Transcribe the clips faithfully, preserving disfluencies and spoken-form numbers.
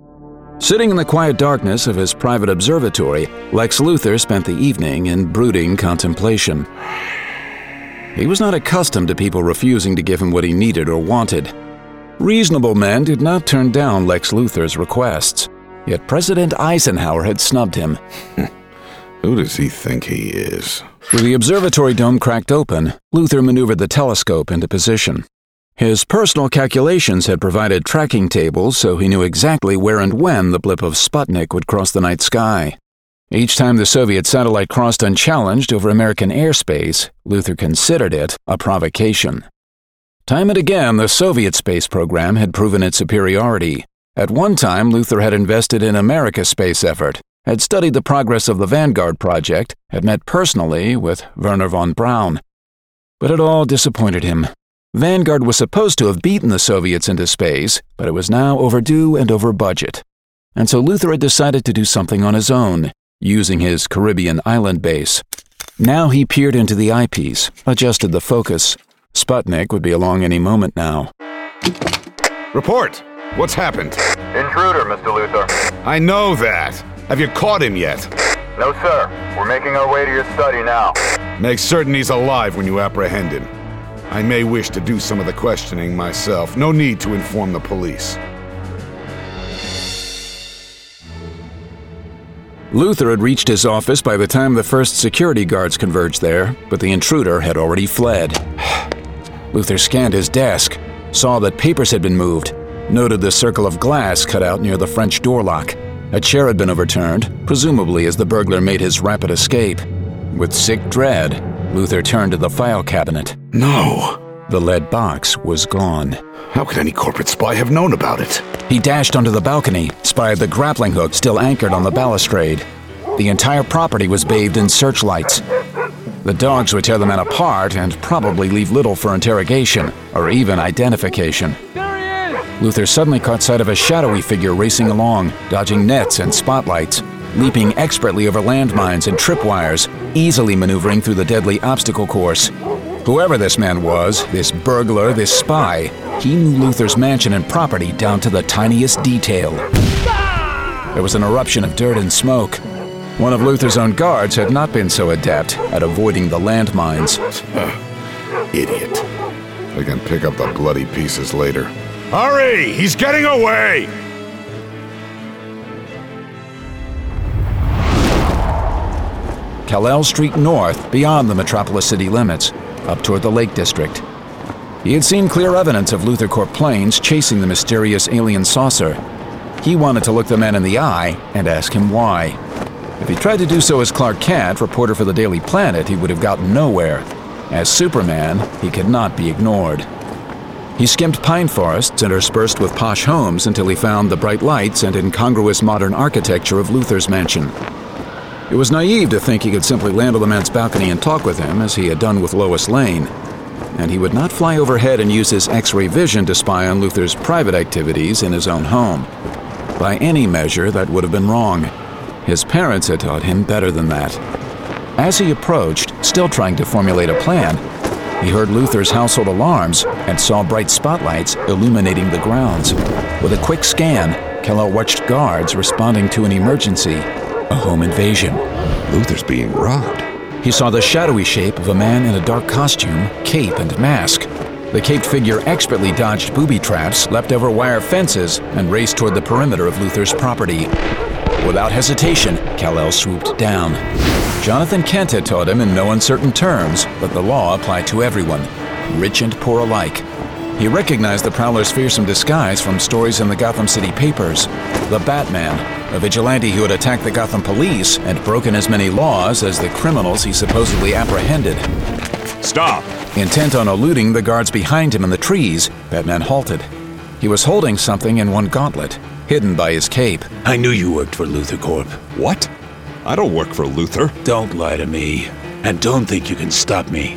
Sitting in the quiet darkness of his private observatory, Lex Luthor spent the evening in brooding contemplation. He was not accustomed to people refusing to give him what he needed or wanted. Reasonable men did not turn down Lex Luthor's requests, yet President Eisenhower had snubbed him. Who does he think he is? With the observatory dome cracked open, Luthor maneuvered the telescope into position. His personal calculations had provided tracking tables, so he knew exactly where and when the blip of Sputnik would cross the night sky. Each time the Soviet satellite crossed unchallenged over American airspace, Luthor considered it a provocation. Time and again, the Soviet space program had proven its superiority. At one time, Luthor had invested in America's space effort, had studied the progress of the Vanguard project, had met personally with Wernher von Braun. But it all disappointed him. Vanguard was supposed to have beaten the Soviets into space, but it was now overdue and over budget. And so Luthor had decided to do something on his own, using his Caribbean island base. Now he peered into the eyepiece, adjusted the focus. Sputnik would be along any moment now. Report! What's happened? Intruder, Mister Luthor. I know that. Have you caught him yet? No, sir. We're making our way to your study now. Make certain he's alive when you apprehend him. I may wish to do some of the questioning myself. No need to inform the police. Luthor had reached his office by the time the first security guards converged there, but the intruder had already fled. Luthor scanned his desk, saw that papers had been moved, noted the circle of glass cut out near the French door lock. A chair had been overturned, presumably as the burglar made his rapid escape. With sick dread, Luthor turned to the file cabinet. No! The lead box was gone. How could any corporate spy have known about it? He dashed onto the balcony, spied the grappling hook still anchored on the balustrade. The entire property was bathed in searchlights. The dogs would tear the man apart and probably leave little for interrogation, or even identification. Luthor suddenly caught sight of a shadowy figure racing along, dodging nets and spotlights, leaping expertly over landmines and tripwires, easily maneuvering through the deadly obstacle course. Whoever this man was, this burglar, this spy, he knew Luthor's mansion and property down to the tiniest detail. There was an eruption of dirt and smoke. One of Luthor's own guards had not been so adept at avoiding the landmines. Idiot. I can pick up the bloody pieces later. Hurry! He's getting away! Kal-El Street North, beyond the metropolis city limits, up toward the Lake District. He had seen clear evidence of Luthor Corp planes chasing the mysterious alien saucer. He wanted to look the man in the eye and ask him why. If he tried to do so as Clark Kent, reporter for the Daily Planet, he would have gotten nowhere. As Superman, he could not be ignored. He skimmed pine forests interspersed with posh homes until he found the bright lights and incongruous modern architecture of Luthor's mansion. It was naive to think he could simply land on the man's balcony and talk with him, as he had done with Lois Lane. And he would not fly overhead and use his X-ray vision to spy on Luthor's private activities in his own home. By any measure, that would have been wrong. His parents had taught him better than that. As he approached, still trying to formulate a plan, he heard Luthor's household alarms and saw bright spotlights illuminating the grounds. With a quick scan, Kal-El watched guards responding to an emergency, a home invasion. Luthor's being robbed. He saw the shadowy shape of a man in a dark costume, cape, and mask. The caped figure expertly dodged booby traps, leapt over wire fences, and raced toward the perimeter of Luthor's property. Without hesitation, Kal-El swooped down. Jonathan Kent had taught him in no uncertain terms that the law applied to everyone, rich and poor alike. He recognized the Prowler's fearsome disguise from stories in the Gotham City papers. The Batman, a vigilante who had attacked the Gotham police and broken as many laws as the criminals he supposedly apprehended. Stop! Intent on eluding the guards behind him in the trees, Batman halted. He was holding something in one gauntlet, hidden by his cape. I knew you worked for Luthor Corp. What? I don't work for Luthor. Don't lie to me, and don't think you can stop me.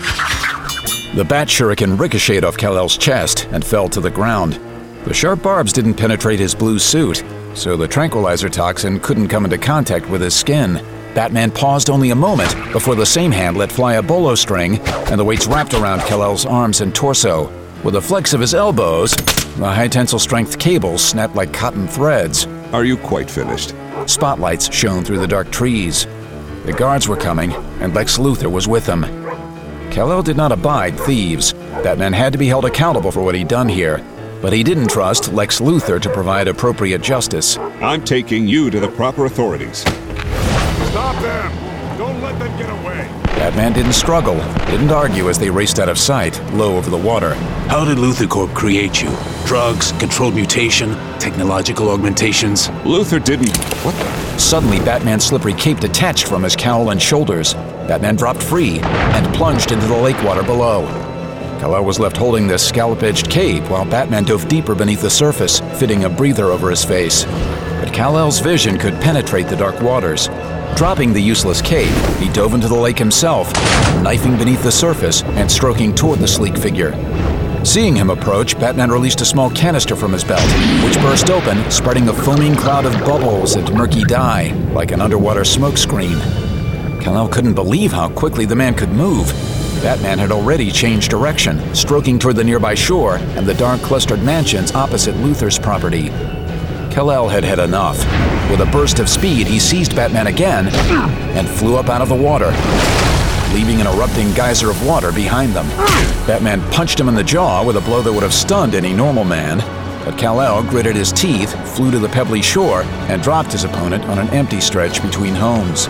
The bat shuriken ricocheted off Kal-El's chest and fell to the ground. The sharp barbs didn't penetrate his blue suit, so the tranquilizer toxin couldn't come into contact with his skin. Batman paused only a moment before the same hand let fly a bolo string, and the weights wrapped around Kal-El's arms and torso. With a flex of his elbows, The high-tensile strength cables snapped like cotton threads. Are you quite finished? Spotlights shone through the dark trees. The guards were coming, and Lex Luthor was with them. Kal-El did not abide thieves. Batman had to be held accountable for what he'd done here, but he didn't trust Lex Luthor to provide appropriate justice. I'm taking you to the proper authorities. Stop them! Don't let them get away! Batman didn't struggle, didn't argue as they raced out of sight, low over the water. How did Luthor Corp create you? Drugs, controlled mutation, technological augmentations? Luthor didn't... What the... Suddenly, Batman's slippery cape detached from his cowl and shoulders. Batman dropped free and plunged into the lake water below. Kal-El was left holding this scallop-edged cape while Batman dove deeper beneath the surface, fitting a breather over his face. But Kal-El's vision could penetrate the dark waters. Dropping the useless cape, he dove into the lake himself, knifing beneath the surface and stroking toward the sleek figure. Seeing him approach, Batman released a small canister from his belt, which burst open, spreading a foaming cloud of bubbles and murky dye, like an underwater smokescreen. Kal-El couldn't believe how quickly the man could move. Batman had already changed direction, stroking toward the nearby shore and the dark clustered mansions opposite Luthor's property. Kal-El had had enough. With a burst of speed, he seized Batman again and flew up out of the water, leaving an erupting geyser of water behind them. Batman punched him in the jaw with a blow that would have stunned any normal man, but Kal-El gritted his teeth, flew to the pebbly shore, and dropped his opponent on an empty stretch between homes.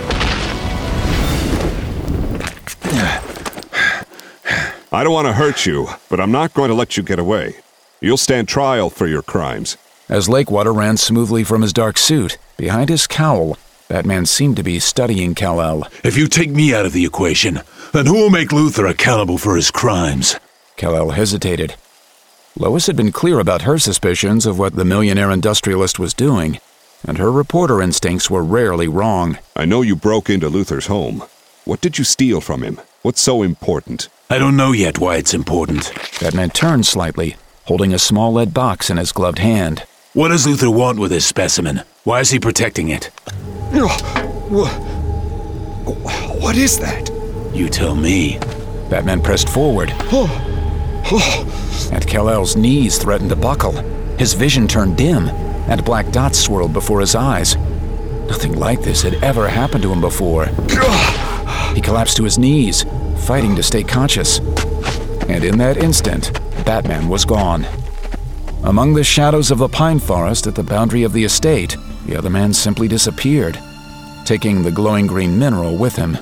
I don't want to hurt you, but I'm not going to let you get away. You'll stand trial for your crimes. As lake water ran smoothly from his dark suit, behind his cowl, Batman seemed to be studying Kal-El. If you take me out of the equation, then who will make Luthor accountable for his crimes? Kal-El hesitated. Lois had been clear about her suspicions of what the millionaire industrialist was doing, and her reporter instincts were rarely wrong. I know you broke into Luthor's home. What did you steal from him? What's so important? I don't know yet why it's important. Batman turned slightly, holding a small lead box in his gloved hand. What does Luthor want with this specimen? Why is he protecting it? What is that? You tell me. Batman pressed forward, and Kal-El's knees threatened to buckle. His vision turned dim, and black dots swirled before his eyes. Nothing like this had ever happened to him before. He collapsed to his knees, fighting to stay conscious. And in that instant, Batman was gone. Among the shadows of the pine forest at the boundary of the estate, the other man simply disappeared, taking the glowing green mineral with him.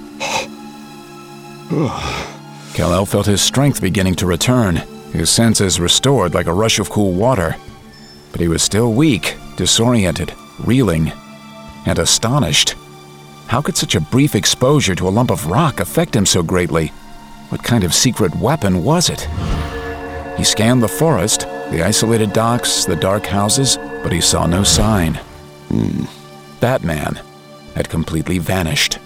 Kal-El felt his strength beginning to return, his senses restored like a rush of cool water. But he was still weak, disoriented, reeling, and astonished. How could such a brief exposure to a lump of rock affect him so greatly? What kind of secret weapon was it? He scanned the forest, the isolated docks, the dark houses, but he saw no sign. Hmm. Batman had completely vanished.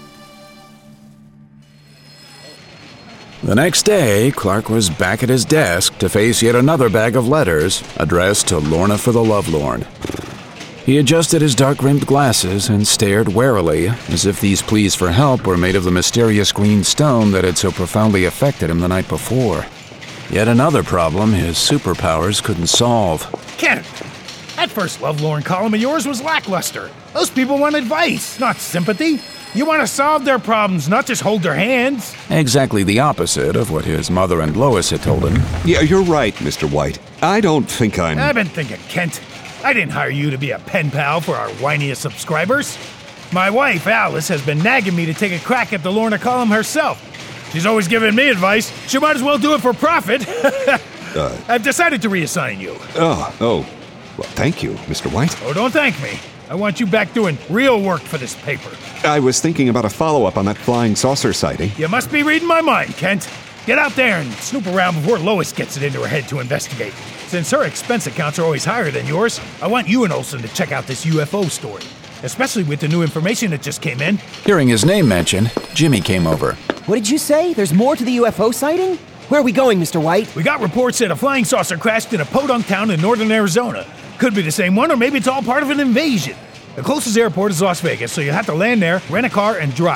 The next day, Clark was back at his desk to face yet another bag of letters addressed to Lorna for the Lovelorn. He adjusted his dark-rimmed glasses and stared warily, as if these pleas for help were made of the mysterious green stone that had so profoundly affected him the night before. Yet another problem his superpowers couldn't solve. Kent, that first Lovelorn column of yours was lackluster. Those people want advice, not sympathy. You want to solve their problems, not just hold their hands. Exactly the opposite of what his mother and Lois had told him. Yeah, you're right, Mister White. I don't think I'm... I've been thinking, Kent. I didn't hire you to be a pen pal for our whiniest subscribers. My wife, Alice, has been nagging me to take a crack at the Lorna column herself. She's always giving me advice. She might as well do it for profit. uh, I've decided to reassign you. Oh, oh. Well, thank you, Mister White. Oh, don't thank me. I want you back doing real work for this paper. I was thinking about a follow-up on that flying saucer sighting. You must be reading my mind, Kent. Get out there and snoop around before Lois gets it into her head to investigate. Since her expense accounts are always higher than yours, I want you and Olsen to check out this U F O story, especially with the new information that just came in. Hearing his name mentioned, Jimmy came over. What did you say? There's more to the U F O sighting? Where are we going, Mister White? We got reports that a flying saucer crashed in a podunk town in northern Arizona. Could be the same one, or maybe it's all part of an invasion. The closest airport is Las Vegas, so you'll have to land there, rent a car, and drive.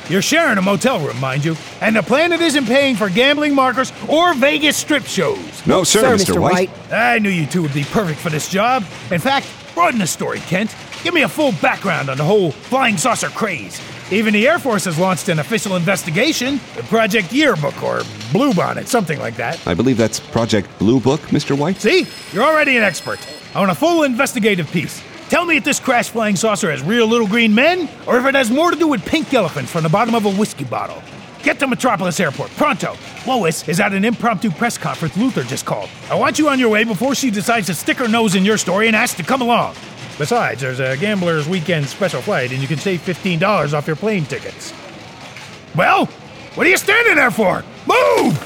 You're sharing a motel room, mind you, and the planet isn't paying for gambling markers or Vegas strip shows. No, sir, Sir, Mister Mister White. White. I knew you two would be perfect for this job. In fact, broaden the story, Kent. Give me a full background on the whole flying saucer craze. Even the Air Force has launched an official investigation, Project Yearbook or Bluebonnet, something like that. I believe that's Project Blue Book, Mister White. See? You're already an expert. I want a full investigative piece. Tell me if this crash flying saucer has real little green men, or if it has more to do with pink elephants from the bottom of a whiskey bottle. Get to Metropolis Airport, pronto. Lois is at an impromptu press conference Luther just called. I want you on your way before she decides to stick her nose in your story and asks to come along. Besides, there's a Gambler's Weekend special flight, and you can save fifteen dollars off your plane tickets. Well, what are you standing there for? Move!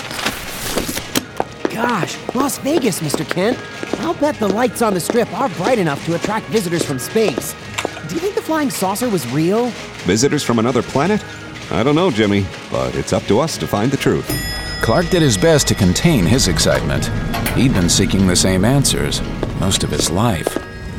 Gosh, Las Vegas, Mister Kent. I'll bet the lights on the strip are bright enough to attract visitors from space. Do you think the flying saucer was real? Visitors from another planet? I don't know, Jimmy, but it's up to us to find the truth. Clark did his best to contain his excitement. He'd been seeking the same answers most of his life.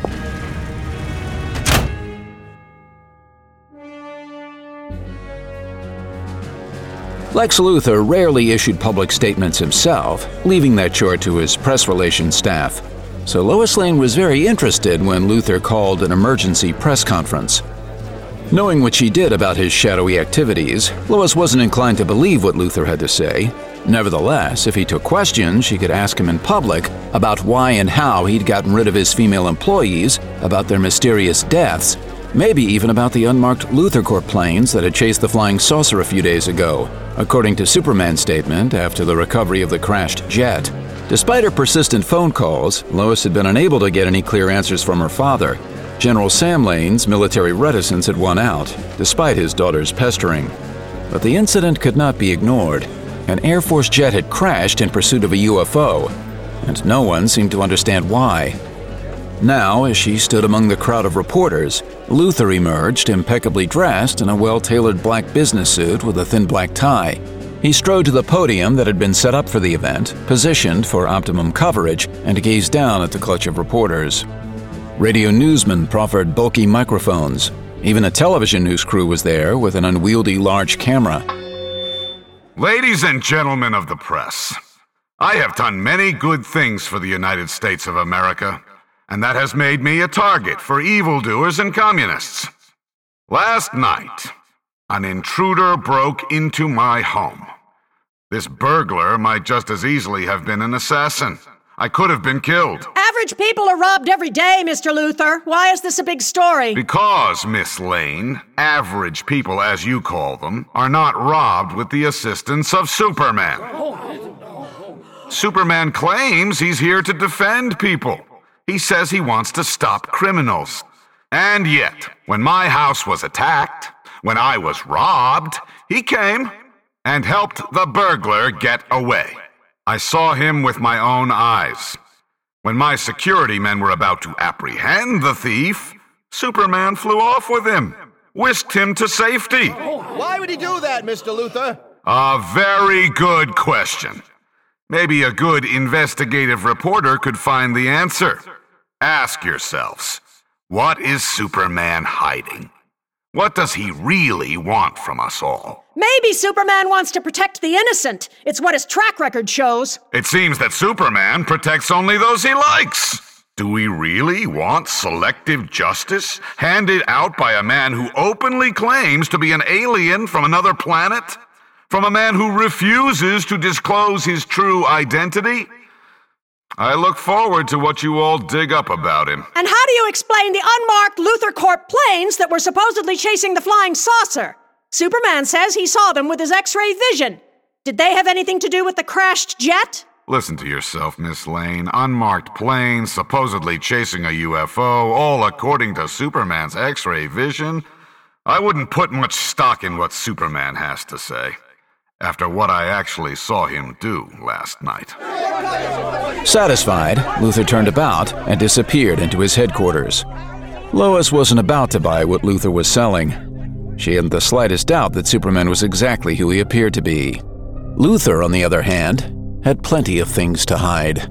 Lex Luthor rarely issued public statements himself, leaving that chore to his press relations staff. So Lois Lane was very interested when Luthor called an emergency press conference. Knowing what she did about his shadowy activities, Lois wasn't inclined to believe what Luthor had to say. Nevertheless, if he took questions, she could ask him in public about why and how he'd gotten rid of his female employees, about their mysterious deaths, maybe even about the unmarked LuthorCorp planes that had chased the flying saucer a few days ago, according to Superman's statement after the recovery of the crashed jet. Despite her persistent phone calls, Lois had been unable to get any clear answers from her father. General Sam Lane's military reticence had won out, despite his daughter's pestering. But the incident could not be ignored. An Air Force jet had crashed in pursuit of a U F O, and no one seemed to understand why. Now, as she stood among the crowd of reporters, Luthor emerged, impeccably dressed in a well-tailored black business suit with a thin black tie. He strode to the podium that had been set up for the event, positioned for optimum coverage, and gazed down at the clutch of reporters. Radio newsmen proffered bulky microphones. Even a television news crew was there with an unwieldy large camera. Ladies and gentlemen of the press, I have done many good things for the United States of America, and that has made me a target for evildoers and communists. Last night, an intruder broke into my home. This burglar might just as easily have been an assassin. I could have been killed. Average people are robbed every day, Mister Luthor. Why is this a big story? Because, Miss Lane, average people, as you call them, are not robbed with the assistance of Superman. Superman claims he's here to defend people. He says he wants to stop criminals. And yet, when my house was attacked, when I was robbed, he came and helped the burglar get away. I saw him with my own eyes. When my security men were about to apprehend the thief, Superman flew off with him, whisked him to safety. Why would he do that, Mister Luthor? A very good question. Maybe a good investigative reporter could find the answer. Ask yourselves, what is Superman hiding? What does he really want from us all? Maybe Superman wants to protect the innocent. It's what his track record shows. It seems that Superman protects only those he likes. Do we really want selective justice handed out by a man who openly claims to be an alien from another planet? From a man who refuses to disclose his true identity? I look forward to what you all dig up about him. And how do you explain the unmarked LuthorCorp planes that were supposedly chasing the flying saucer? Superman says he saw them with his X-ray vision. Did they have anything to do with the crashed jet? Listen to yourself, Miss Lane. Unmarked planes, supposedly chasing a U F O, all according to Superman's X-ray vision. I wouldn't put much stock in what Superman has to say, after what I actually saw him do last night. Satisfied, Luthor turned about and disappeared into his headquarters. Lois wasn't about to buy what Luthor was selling. She hadn't the slightest doubt that Superman was exactly who he appeared to be. Luthor, on the other hand, had plenty of things to hide.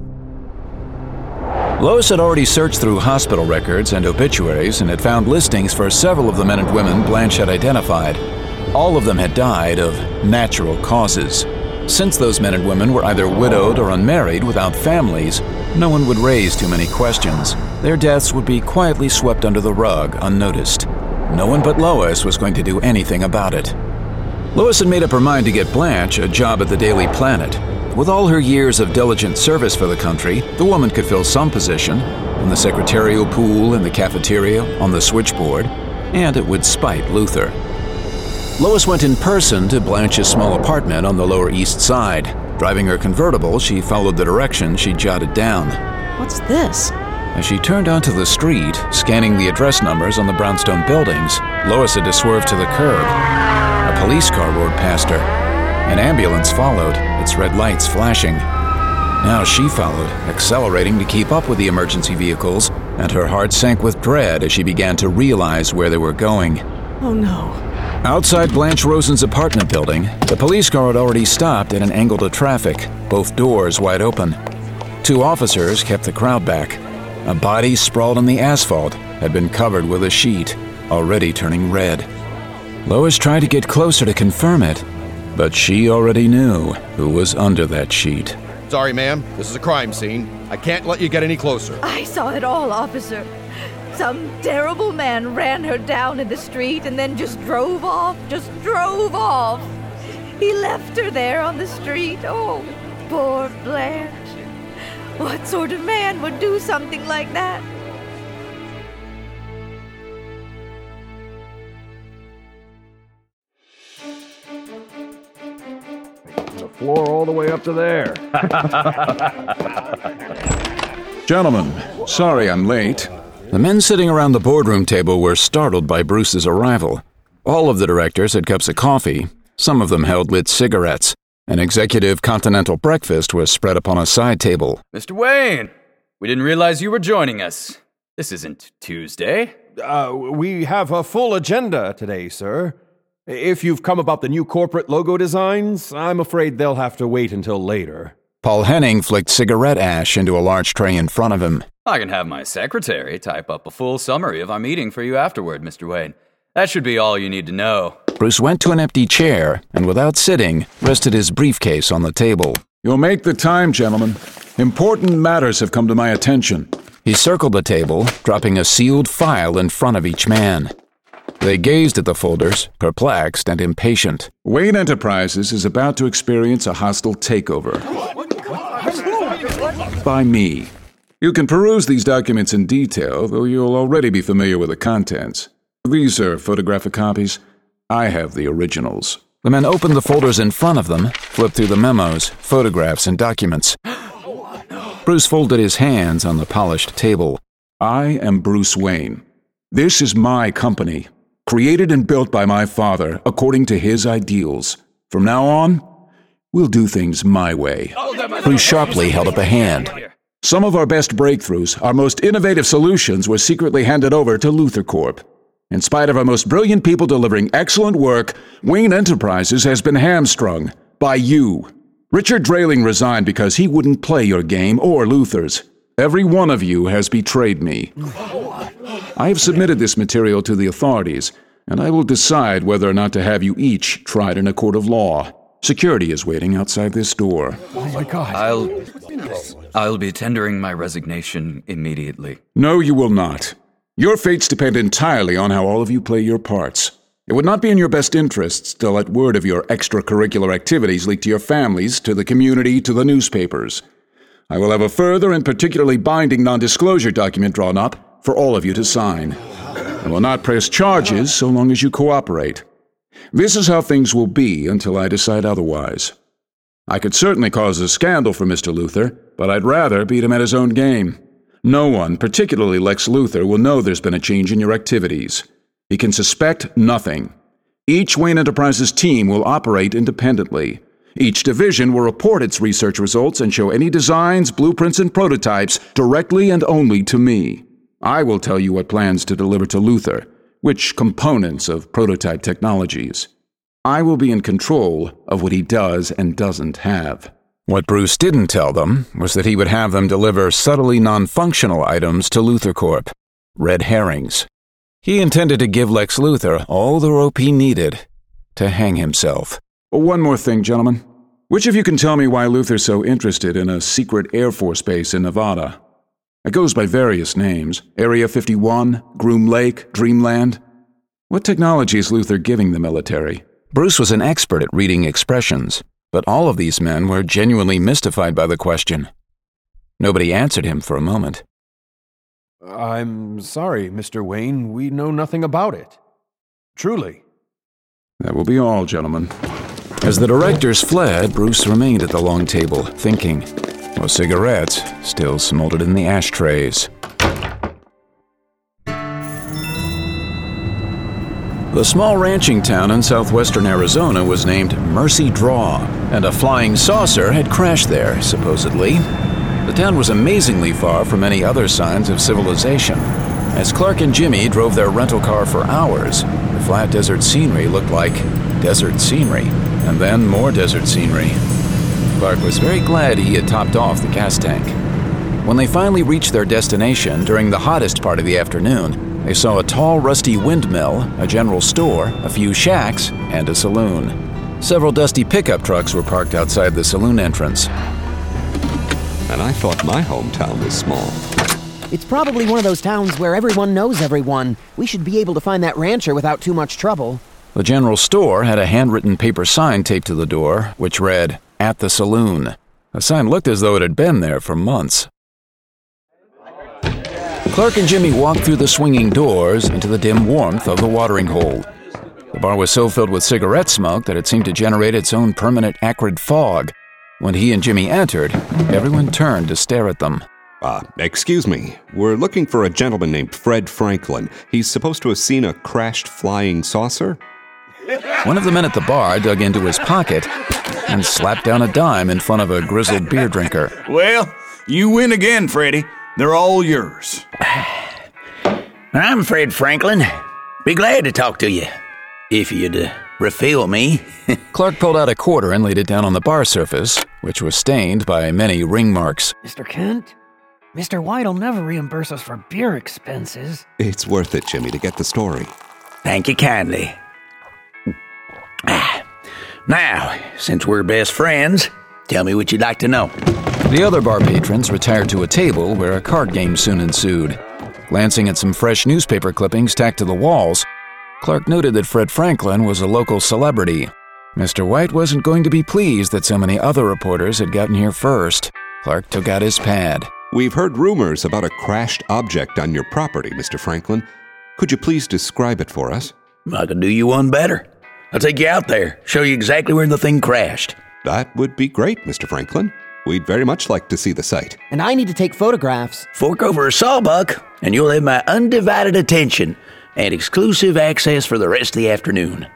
Lois had already searched through hospital records and obituaries and had found listings for several of the men and women Blanche had identified. All of them had died of natural causes. Since those men and women were either widowed or unmarried without families, no one would raise too many questions. Their deaths would be quietly swept under the rug, unnoticed. No one but Lois was going to do anything about it. Lois had made up her mind to get Blanche a job at the Daily Planet. With all her years of diligent service for the country, the woman could fill some position, in the secretarial pool, in the cafeteria, on the switchboard, and it would spite Luther. Lois went in person to Blanche's small apartment on the Lower East Side. Driving her convertible, she followed the directions she jotted down. What's this? As she turned onto the street, scanning the address numbers on the brownstone buildings, Lois had to swerve to the curb. A police car roared past her. An ambulance followed, its red lights flashing. Now she followed, accelerating to keep up with the emergency vehicles, and her heart sank with dread as she began to realize where they were going. Oh no. Outside Blanche Rosen's apartment building, the police car had already stopped at an angle to traffic, both doors wide open. Two officers kept the crowd back. A body sprawled on the asphalt had been covered with a sheet, already turning red. Lois tried to get closer to confirm it, but she already knew who was under that sheet. Sorry, ma'am. This is a crime scene. I can't let you get any closer. I saw it all, officer. Some terrible man ran her down in the street and then just drove off, just drove off. He left her there on the street. Oh, poor Blanche. What sort of man would do something like that? The floor all the way up to there. Gentlemen, sorry I'm late. The men sitting around the boardroom table were startled by Bruce's arrival. All of the directors had cups of coffee. Some of them held lit cigarettes. An executive continental breakfast was spread upon a side table. Mister Wayne, we didn't realize you were joining us. This isn't Tuesday. Uh, we have a full agenda today, sir. If you've come about the new corporate logo designs, I'm afraid they'll have to wait until later. Paul Henning flicked cigarette ash into a large tray in front of him. I can have my secretary type up a full summary of our meeting for you afterward, Mister Wayne. That should be all you need to know. Bruce went to an empty chair and, without sitting, rested his briefcase on the table. You'll make the time, gentlemen. Important matters have come to my attention. He circled the table, dropping a sealed file in front of each man. They gazed at the folders, perplexed and impatient. Wayne Enterprises is about to experience a hostile takeover. By me. You can peruse these documents in detail, though you'll already be familiar with the contents. These are photographic copies. I have the originals. The men opened the folders in front of them, flipped through the memos, photographs, and documents. Bruce folded his hands on the polished table. I am Bruce Wayne. This is my company, created and built by my father according to his ideals. From now on, we'll do things my way. Bruce sharply held up a hand. Some of our best breakthroughs, our most innovative solutions were secretly handed over to Luthor Corp. In spite of our most brilliant people delivering excellent work, Wayne Enterprises has been hamstrung by you. Richard Drayling resigned because he wouldn't play your game or Luthor's. Every one of you has betrayed me. I have submitted this material to the authorities, and I will decide whether or not to have you each tried in a court of law. Security is waiting outside this door. Oh my God. I'll... I'll be tendering my resignation immediately. No, you will not. Your fates depend entirely on how all of you play your parts. It would not be in your best interests to let word of your extracurricular activities leak to your families, to the community, to the newspapers. I will have a further and particularly binding non-disclosure document drawn up for all of you to sign. I will not press charges so long as you cooperate. This is how things will be until I decide otherwise. I could certainly cause a scandal for Mister Luthor, but I'd rather beat him at his own game. No one, particularly Lex Luthor, will know there's been a change in your activities. He can suspect nothing. Each Wayne Enterprises team will operate independently. Each division will report its research results and show any designs, blueprints, and prototypes directly and only to me. I will tell you what plans to deliver to Luthor, which components of prototype technologies. I will be in control of what he does and doesn't have. What Bruce didn't tell them was that he would have them deliver subtly non-functional items to Luthor Corp. Red herrings. He intended to give Lex Luthor all the rope he needed. to hang himself. One more thing, gentlemen. Which of you can tell me why Luther's so interested in a secret Air Force base in Nevada? It goes by various names. Area fifty-one, Groom Lake, Dreamland. What technology is Luther giving the military? Bruce was an expert at reading expressions, but all of these men were genuinely mystified by the question. Nobody answered him for a moment. I'm sorry, Mister Wayne. We know nothing about it. Truly. That will be all, gentlemen. As the directors fled, Bruce remained at the long table, thinking, while cigarettes still smoldered in the ashtrays. The small ranching town in southwestern Arizona was named Mercy Draw, and a flying saucer had crashed there, supposedly. The town was amazingly far from any other signs of civilization. As Clark and Jimmy drove their rental car for hours, the flat desert scenery looked like desert scenery, and then more desert scenery. Clark was very glad he had topped off the gas tank. When they finally reached their destination during the hottest part of the afternoon, they saw a tall, rusty windmill, a general store, a few shacks, and a saloon. Several dusty pickup trucks were parked outside the saloon entrance. And I thought my hometown was small. It's probably one of those towns where everyone knows everyone. We should be able to find that rancher without too much trouble. The general store had a handwritten paper sign taped to the door, which read, "At the Saloon." The sign looked as though it had been there for months. Clark and Jimmy walked through the swinging doors into the dim warmth of the watering hole. The bar was so filled with cigarette smoke that it seemed to generate its own permanent acrid fog. When he and Jimmy entered, everyone turned to stare at them. Uh, excuse me. We're looking for a gentleman named Fred Franklin. He's supposed to have seen a crashed flying saucer? One of the men at the bar dug into his pocket and slapped down a dime in front of a grizzled beer drinker. Well, you win again, Freddie. They're all yours. I'm Fred Franklin. Be glad to talk to you, if you'd uh, refill me. Clark pulled out a quarter and laid it down on the bar surface, which was stained by many ring marks. Mister Kent, Mister White'll never reimburse us for beer expenses. It's worth it, Jimmy, to get the story. Thank you kindly. Now, since we're best friends, tell me what you'd like to know. The other bar patrons retired to a table where a card game soon ensued. Glancing at some fresh newspaper clippings tacked to the walls, Clark noted that Fred Franklin was a local celebrity. Mister White wasn't going to be pleased that so many other reporters had gotten here first. Clark took out his pad. We've heard rumors about a crashed object on your property, Mister Franklin. Could you please describe it for us? I could do you one better. I'll take you out there, show you exactly where the thing crashed. That would be great, Mister Franklin. We'd very much like to see the site. And I need to take photographs. Fork over a sawbuck, and you'll have my undivided attention and exclusive access for the rest of the afternoon.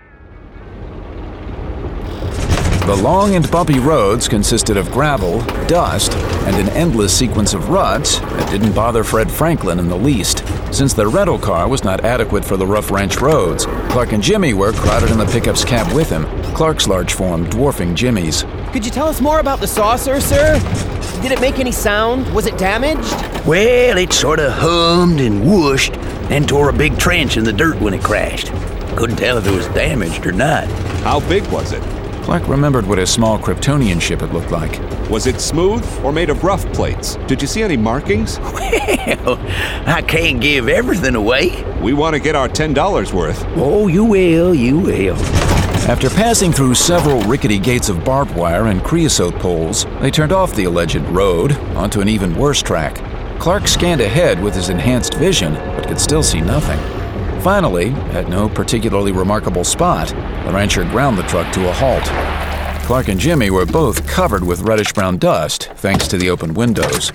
The long and bumpy roads consisted of gravel, dust, and an endless sequence of ruts that didn't bother Fred Franklin in the least. Since the rental car was not adequate for the rough ranch roads, Clark and Jimmy were crowded in the pickup's cab with him, Clark's large form dwarfing Jimmy's. Could you tell us more about the saucer, sir? Did it make any sound? Was it damaged? Well, it sort of hummed and whooshed and tore a big trench in the dirt when it crashed. Couldn't tell if it was damaged or not. How big was it? Clark remembered what a small Kryptonian ship had looked like. Was it smooth or made of rough plates? Did you see any markings? Well, I can't give everything away. We want to get our ten dollars worth. Oh, you will, you will. After passing through several rickety gates of barbed wire and creosote poles, they turned off the alleged road onto an even worse track. Clark scanned ahead with his enhanced vision, but could still see nothing. Finally, at no particularly remarkable spot, the rancher ground the truck to a halt. Clark and Jimmy were both covered with reddish-brown dust, thanks to the open windows.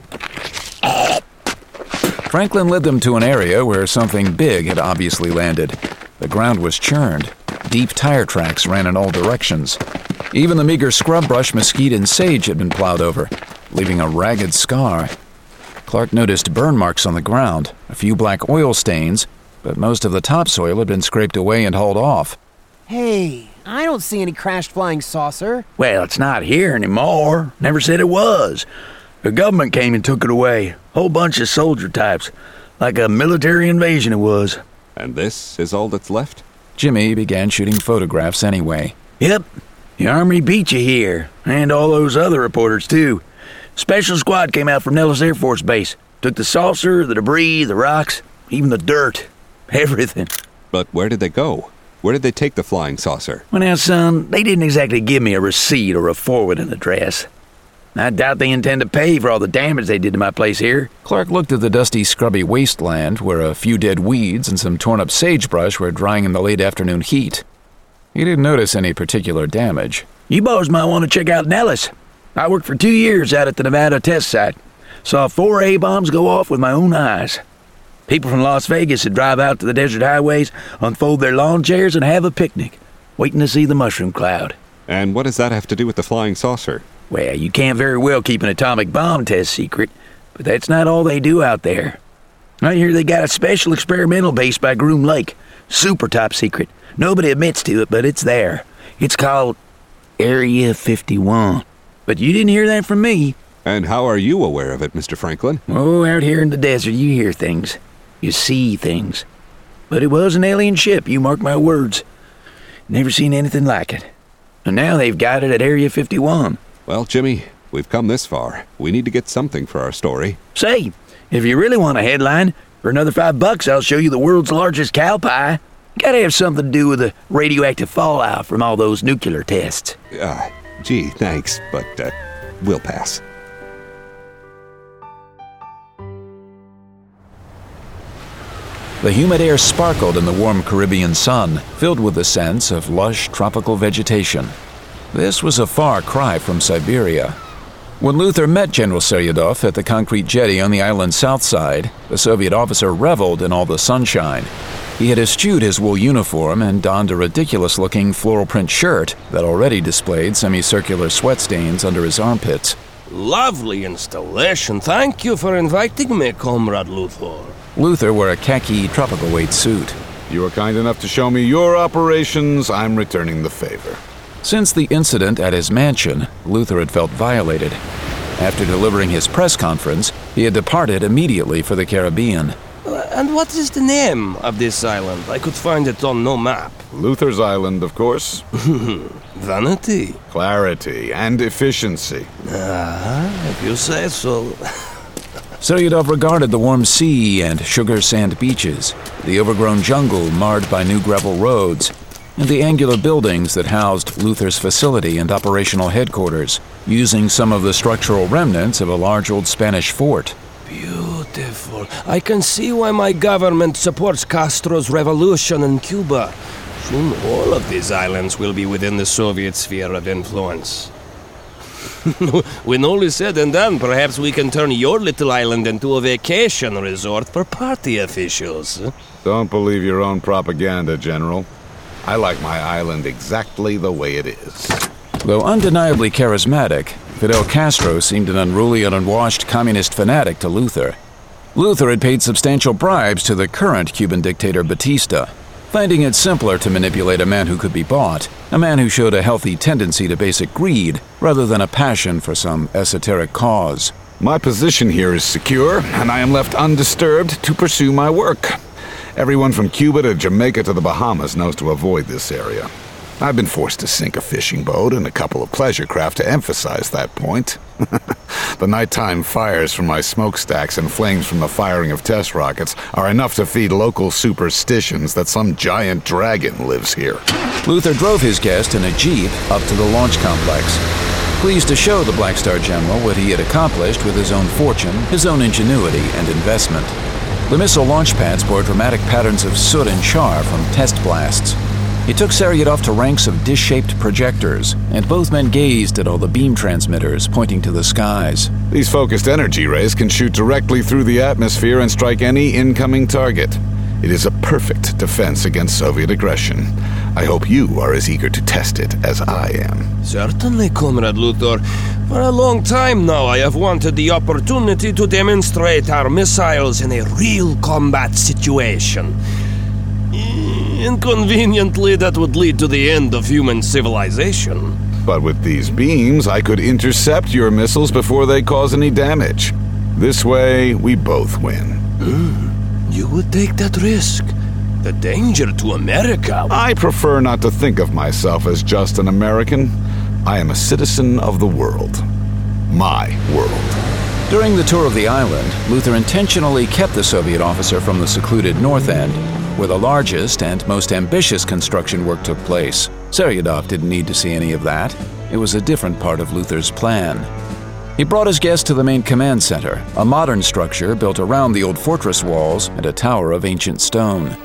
Franklin led them to an area where something big had obviously landed. The ground was churned. Deep tire tracks ran in all directions. Even the meager scrub brush, mesquite, and sage had been plowed over, leaving a ragged scar. Clark noticed burn marks on the ground, a few black oil stains, but most of the topsoil had been scraped away and hauled off. Hey, I don't see any crashed flying saucer. Well, it's not here anymore. Never said it was. The government came and took it away. Whole bunch of soldier types. Like a military invasion it was. And this is all that's left? Jimmy began shooting photographs anyway. Yep, the Army beat you here, and all those other reporters too. Special squad came out from Nellis Air Force Base. Took the saucer, the debris, the rocks, even the dirt. Everything. But where did they go? Where did they take the flying saucer? Well now, son, they didn't exactly give me a receipt or a forwarding address. I doubt they intend to pay for all the damage they did to my place here. Clark looked at the dusty, scrubby wasteland where a few dead weeds and some torn-up sagebrush were drying in the late afternoon heat. He didn't notice any particular damage. You boys might want to check out Nellis. I worked for two years out at the Nevada test site. Saw four A-bombs go off with my own eyes. People from Las Vegas would drive out to the desert highways, unfold their lawn chairs, and have a picnic, waiting to see the mushroom cloud. And what does that have to do with the flying saucer? Well, you can't very well keep an atomic bomb test secret, but that's not all they do out there. I hear they got a special experimental base by Groom Lake. Super top secret. Nobody admits to it, but it's there. It's called Area fifty-one. But you didn't hear that from me. And how are you aware of it, Mister Franklin? Oh, out here in the desert, you hear things. You see things. But it was an alien ship, you mark my words. Never seen anything like it. And now they've got it at Area fifty-one. Well, Jimmy, we've come this far. We need to get something for our story. Say, if you really want a headline, for another five bucks, I'll show you the world's largest cow pie. Gotta have something to do with the radioactive fallout from all those nuclear tests. Uh, gee, thanks, but uh, we'll pass. The humid air sparkled in the warm Caribbean sun, filled with the sense of lush tropical vegetation. This was a far cry from Siberia. When Luther met General Selyadov at the concrete jetty on the island's south side, the Soviet officer reveled in all the sunshine. He had eschewed his wool uniform and donned a ridiculous-looking floral print shirt that already displayed semicircular sweat stains under his armpits. Lovely installation. Thank you for inviting me, Comrade Luthor. Luther wore a khaki tropical weight suit. You were kind enough to show me your operations. I'm returning the favor. Since the incident at his mansion, Luther had felt violated. After delivering his press conference, he had departed immediately for the Caribbean. And what is the name of this island? I could find it on no map. Luther's Island, of course. Vanity. Clarity and efficiency. Ah, if you say so. Selyadov regarded the warm sea and sugar sand beaches, the overgrown jungle marred by new gravel roads, and the angular buildings that housed Luther's facility and operational headquarters, using some of the structural remnants of a large old Spanish fort. Beautiful. I can see why my government supports Castro's revolution in Cuba. Soon all of these islands will be within the Soviet sphere of influence. When all is said and done, perhaps we can turn your little island into a vacation resort for party officials. Don't believe your own propaganda, General. I like my island exactly the way it is. Though undeniably charismatic, Fidel Castro seemed an unruly and unwashed communist fanatic to Luther. Luther had paid substantial bribes to the current Cuban dictator Batista, finding it simpler to manipulate a man who could be bought, a man who showed a healthy tendency to basic greed rather than a passion for some esoteric cause. My position here is secure, and I am left undisturbed to pursue my work. Everyone from Cuba to Jamaica to the Bahamas knows to avoid this area. I've been forced to sink a fishing boat and a couple of pleasure craft to emphasize that point. The nighttime fires from my smokestacks and flames from the firing of test rockets are enough to feed local superstitions that some giant dragon lives here. Luther drove his guest in a jeep up to the launch complex, pleased to show the Black Star General what he had accomplished with his own fortune, his own ingenuity and investment. The missile launch pads bore dramatic patterns of soot and char from test blasts. He took Selyadov to ranks of dish-shaped projectors, and both men gazed at all the beam transmitters pointing to the skies. These focused energy rays can shoot directly through the atmosphere and strike any incoming target. It is a perfect defense against Soviet aggression. I hope you are as eager to test it as I am. Certainly, Comrade Luthor. For a long time now, I have wanted the opportunity to demonstrate our missiles in a real combat situation. Inconveniently, that would lead to the end of human civilization. But with these beams, I could intercept your missiles before they cause any damage. This way, we both win. Mm, you would take that risk. The danger to America. I prefer not to think of myself as just an American. I am a citizen of the world. My world. During the tour of the island, Luther intentionally kept the Soviet officer from the secluded north end, where the largest and most ambitious construction work took place. Seryadov didn't need to see any of that. It was a different part of Luther's plan. He brought his guest to the main command center, a modern structure built around the old fortress walls and a tower of ancient stone.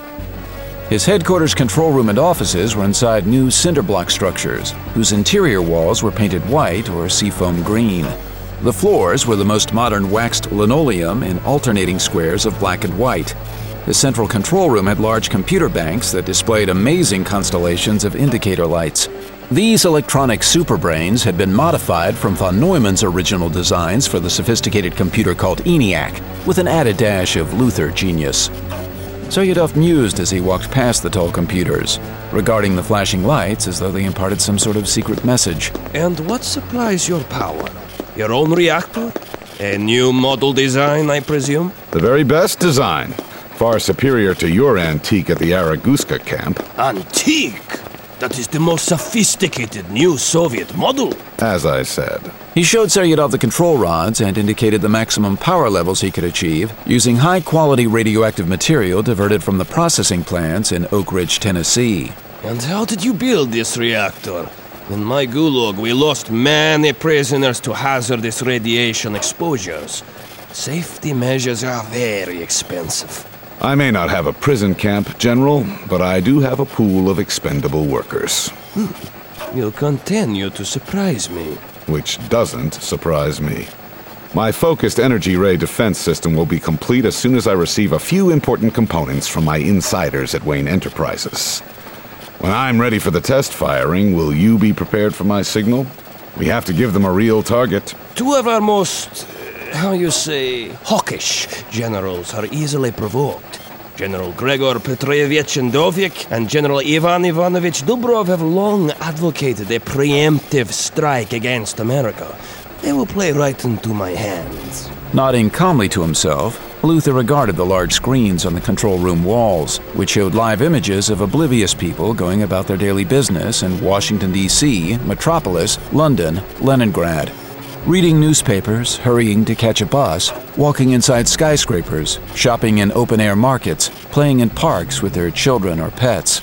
His headquarters control room and offices were inside new cinder block structures, whose interior walls were painted white or seafoam green. The floors were the most modern waxed linoleum in alternating squares of black and white. The central control room had large computer banks that displayed amazing constellations of indicator lights. These electronic superbrains had been modified from von Neumann's original designs for the sophisticated computer called ENIAC, with an added dash of Luther genius. Seryadov mused as he walked past the tall computers, regarding the flashing lights as though they imparted some sort of secret message. And what supplies your power? Your own reactor? A new model design, I presume? The very best design. Far superior to your antique at the Araguska camp. Antique? That is the most sophisticated new Soviet model. As I said. He showed Seryadov the control rods and indicated the maximum power levels he could achieve using high-quality radioactive material diverted from the processing plants in Oak Ridge, Tennessee. And how did you build this reactor? In my gulag, we lost many prisoners to hazardous radiation exposures. Safety measures are very expensive. I may not have a prison camp, General, but I do have a pool of expendable workers. Hmm. You continue to surprise me. Which doesn't surprise me. My focused energy ray defense system will be complete as soon as I receive a few important components from my insiders at Wayne Enterprises. When I'm ready for the test firing, will you be prepared for my signal? We have to give them a real target. Two of our most, how you say, hawkish generals are easily provoked. General Gregor Petrovich Endovik and General Ivan Ivanovich Dubrov have long advocated a preemptive strike against America. They will play right into my hands. Nodding calmly to himself, Luther regarded the large screens on the control room walls, which showed live images of oblivious people going about their daily business in Washington, D C, Metropolis, London, Leningrad. Reading newspapers, hurrying to catch a bus, walking inside skyscrapers, shopping in open-air markets, playing in parks with their children or pets.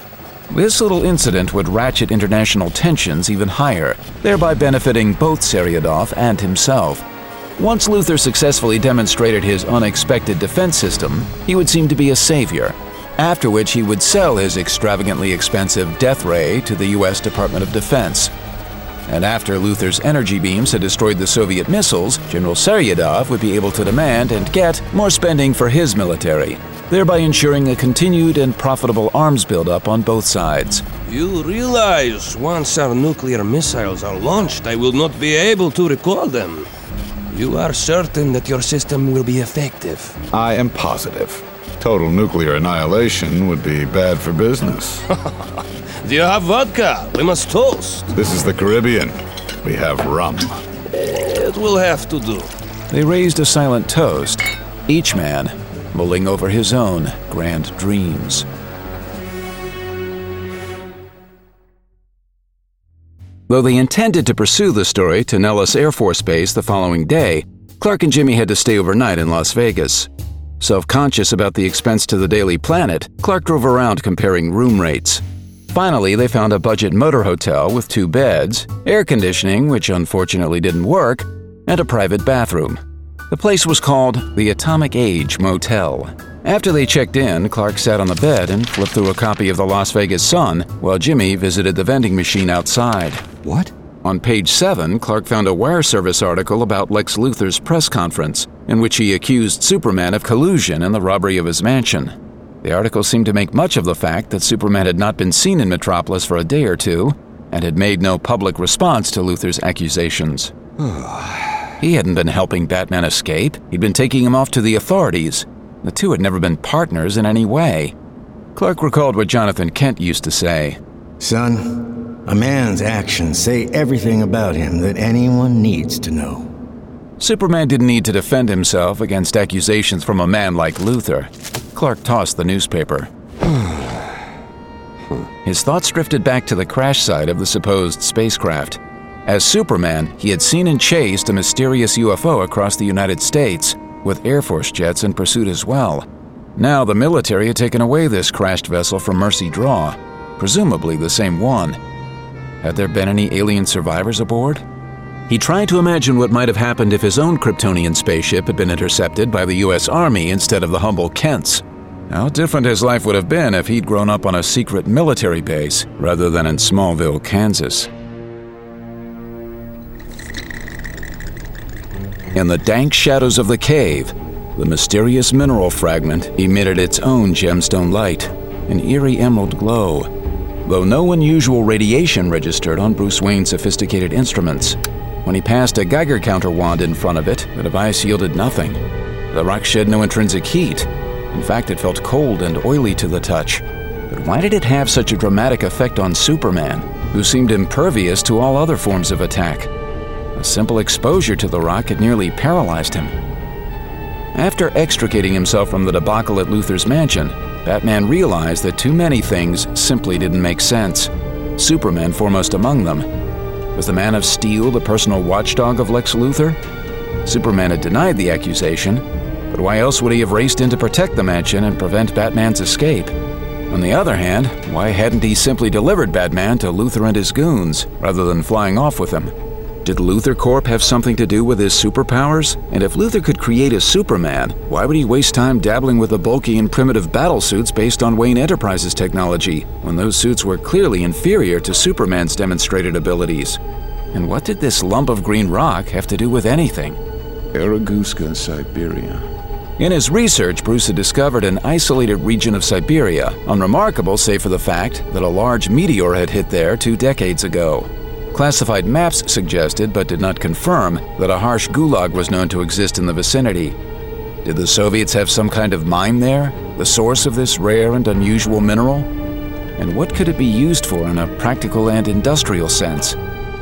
This little incident would ratchet international tensions even higher, thereby benefiting both Seryadov and himself. Once Luther successfully demonstrated his unexpected defense system, he would seem to be a savior, after which he would sell his extravagantly expensive Death Ray to the U S Department of Defense. And after Luther's energy beams had destroyed the Soviet missiles, General Seryadov would be able to demand and get more spending for his military, thereby ensuring a continued and profitable arms buildup on both sides. You realize once our nuclear missiles are launched, I will not be able to recall them. You are certain that your system will be effective? I am positive. Total nuclear annihilation would be bad for business. Do you have vodka? We must toast. This is the Caribbean. We have rum. It will have to do. They raised a silent toast, each man mulling over his own grand dreams. Though they intended to pursue the story to Nellis Air Force Base the following day, Clark and Jimmy had to stay overnight in Las Vegas. Self-conscious about the expense to the Daily Planet, Clark drove around comparing room rates. Finally, they found a budget motor hotel with two beds, air conditioning, which unfortunately didn't work, and a private bathroom. The place was called the Atomic Age Motel. After they checked in, Clark sat on the bed and flipped through a copy of the Las Vegas Sun, while Jimmy visited the vending machine outside. What? On page seven, Clark found a Wire Service article about Lex Luthor's press conference, in which he accused Superman of collusion in the robbery of his mansion. The article seemed to make much of the fact that Superman had not been seen in Metropolis for a day or two, and had made no public response to Luthor's accusations. He hadn't been helping Batman escape. He'd been taking him off to the authorities. The two had never been partners in any way. Clark recalled what Jonathan Kent used to say. Son, a man's actions say everything about him that anyone needs to know. Superman didn't need to defend himself against accusations from a man like Luthor. Clark tossed the newspaper. His thoughts drifted back to the crash site of the supposed spacecraft. As Superman, he had seen and chased a mysterious U F O across the United States, with Air Force jets in pursuit as well. Now the military had taken away this crashed vessel from Mercy Draw, presumably the same one. Had there been any alien survivors aboard? He tried to imagine what might have happened if his own Kryptonian spaceship had been intercepted by the U S Army instead of the humble Kents. How different his life would have been if he'd grown up on a secret military base rather than in Smallville, Kansas. In the dank shadows of the cave, the mysterious mineral fragment emitted its own gemstone light, an eerie emerald glow, though no unusual radiation registered on Bruce Wayne's sophisticated instruments. When he passed a Geiger counter wand in front of it, the device yielded nothing. The rock shed no intrinsic heat. In fact, it felt cold and oily to the touch. But why did it have such a dramatic effect on Superman, who seemed impervious to all other forms of attack? A simple exposure to the rock had nearly paralyzed him. After extricating himself from the debacle at Luthor's mansion, Batman realized that too many things simply didn't make sense, Superman foremost among them. Was the Man of Steel the personal watchdog of Lex Luthor? Superman had denied the accusation, but why else would he have raced in to protect the mansion and prevent Batman's escape? On the other hand, why hadn't he simply delivered Batman to Luthor and his goons, rather than flying off with him? Did Luthor Corp have something to do with his superpowers? And if Luthor could create a Superman, why would he waste time dabbling with the bulky and primitive battle suits based on Wayne Enterprises technology, when those suits were clearly inferior to Superman's demonstrated abilities? And what did this lump of green rock have to do with anything? Araguska, Siberia. In his research, Bruce had discovered an isolated region of Siberia, unremarkable save for the fact that a large meteor had hit there two decades ago. Classified maps suggested, but did not confirm, that a harsh gulag was known to exist in the vicinity. Did the Soviets have some kind of mine there, the source of this rare and unusual mineral? And what could it be used for in a practical and industrial sense?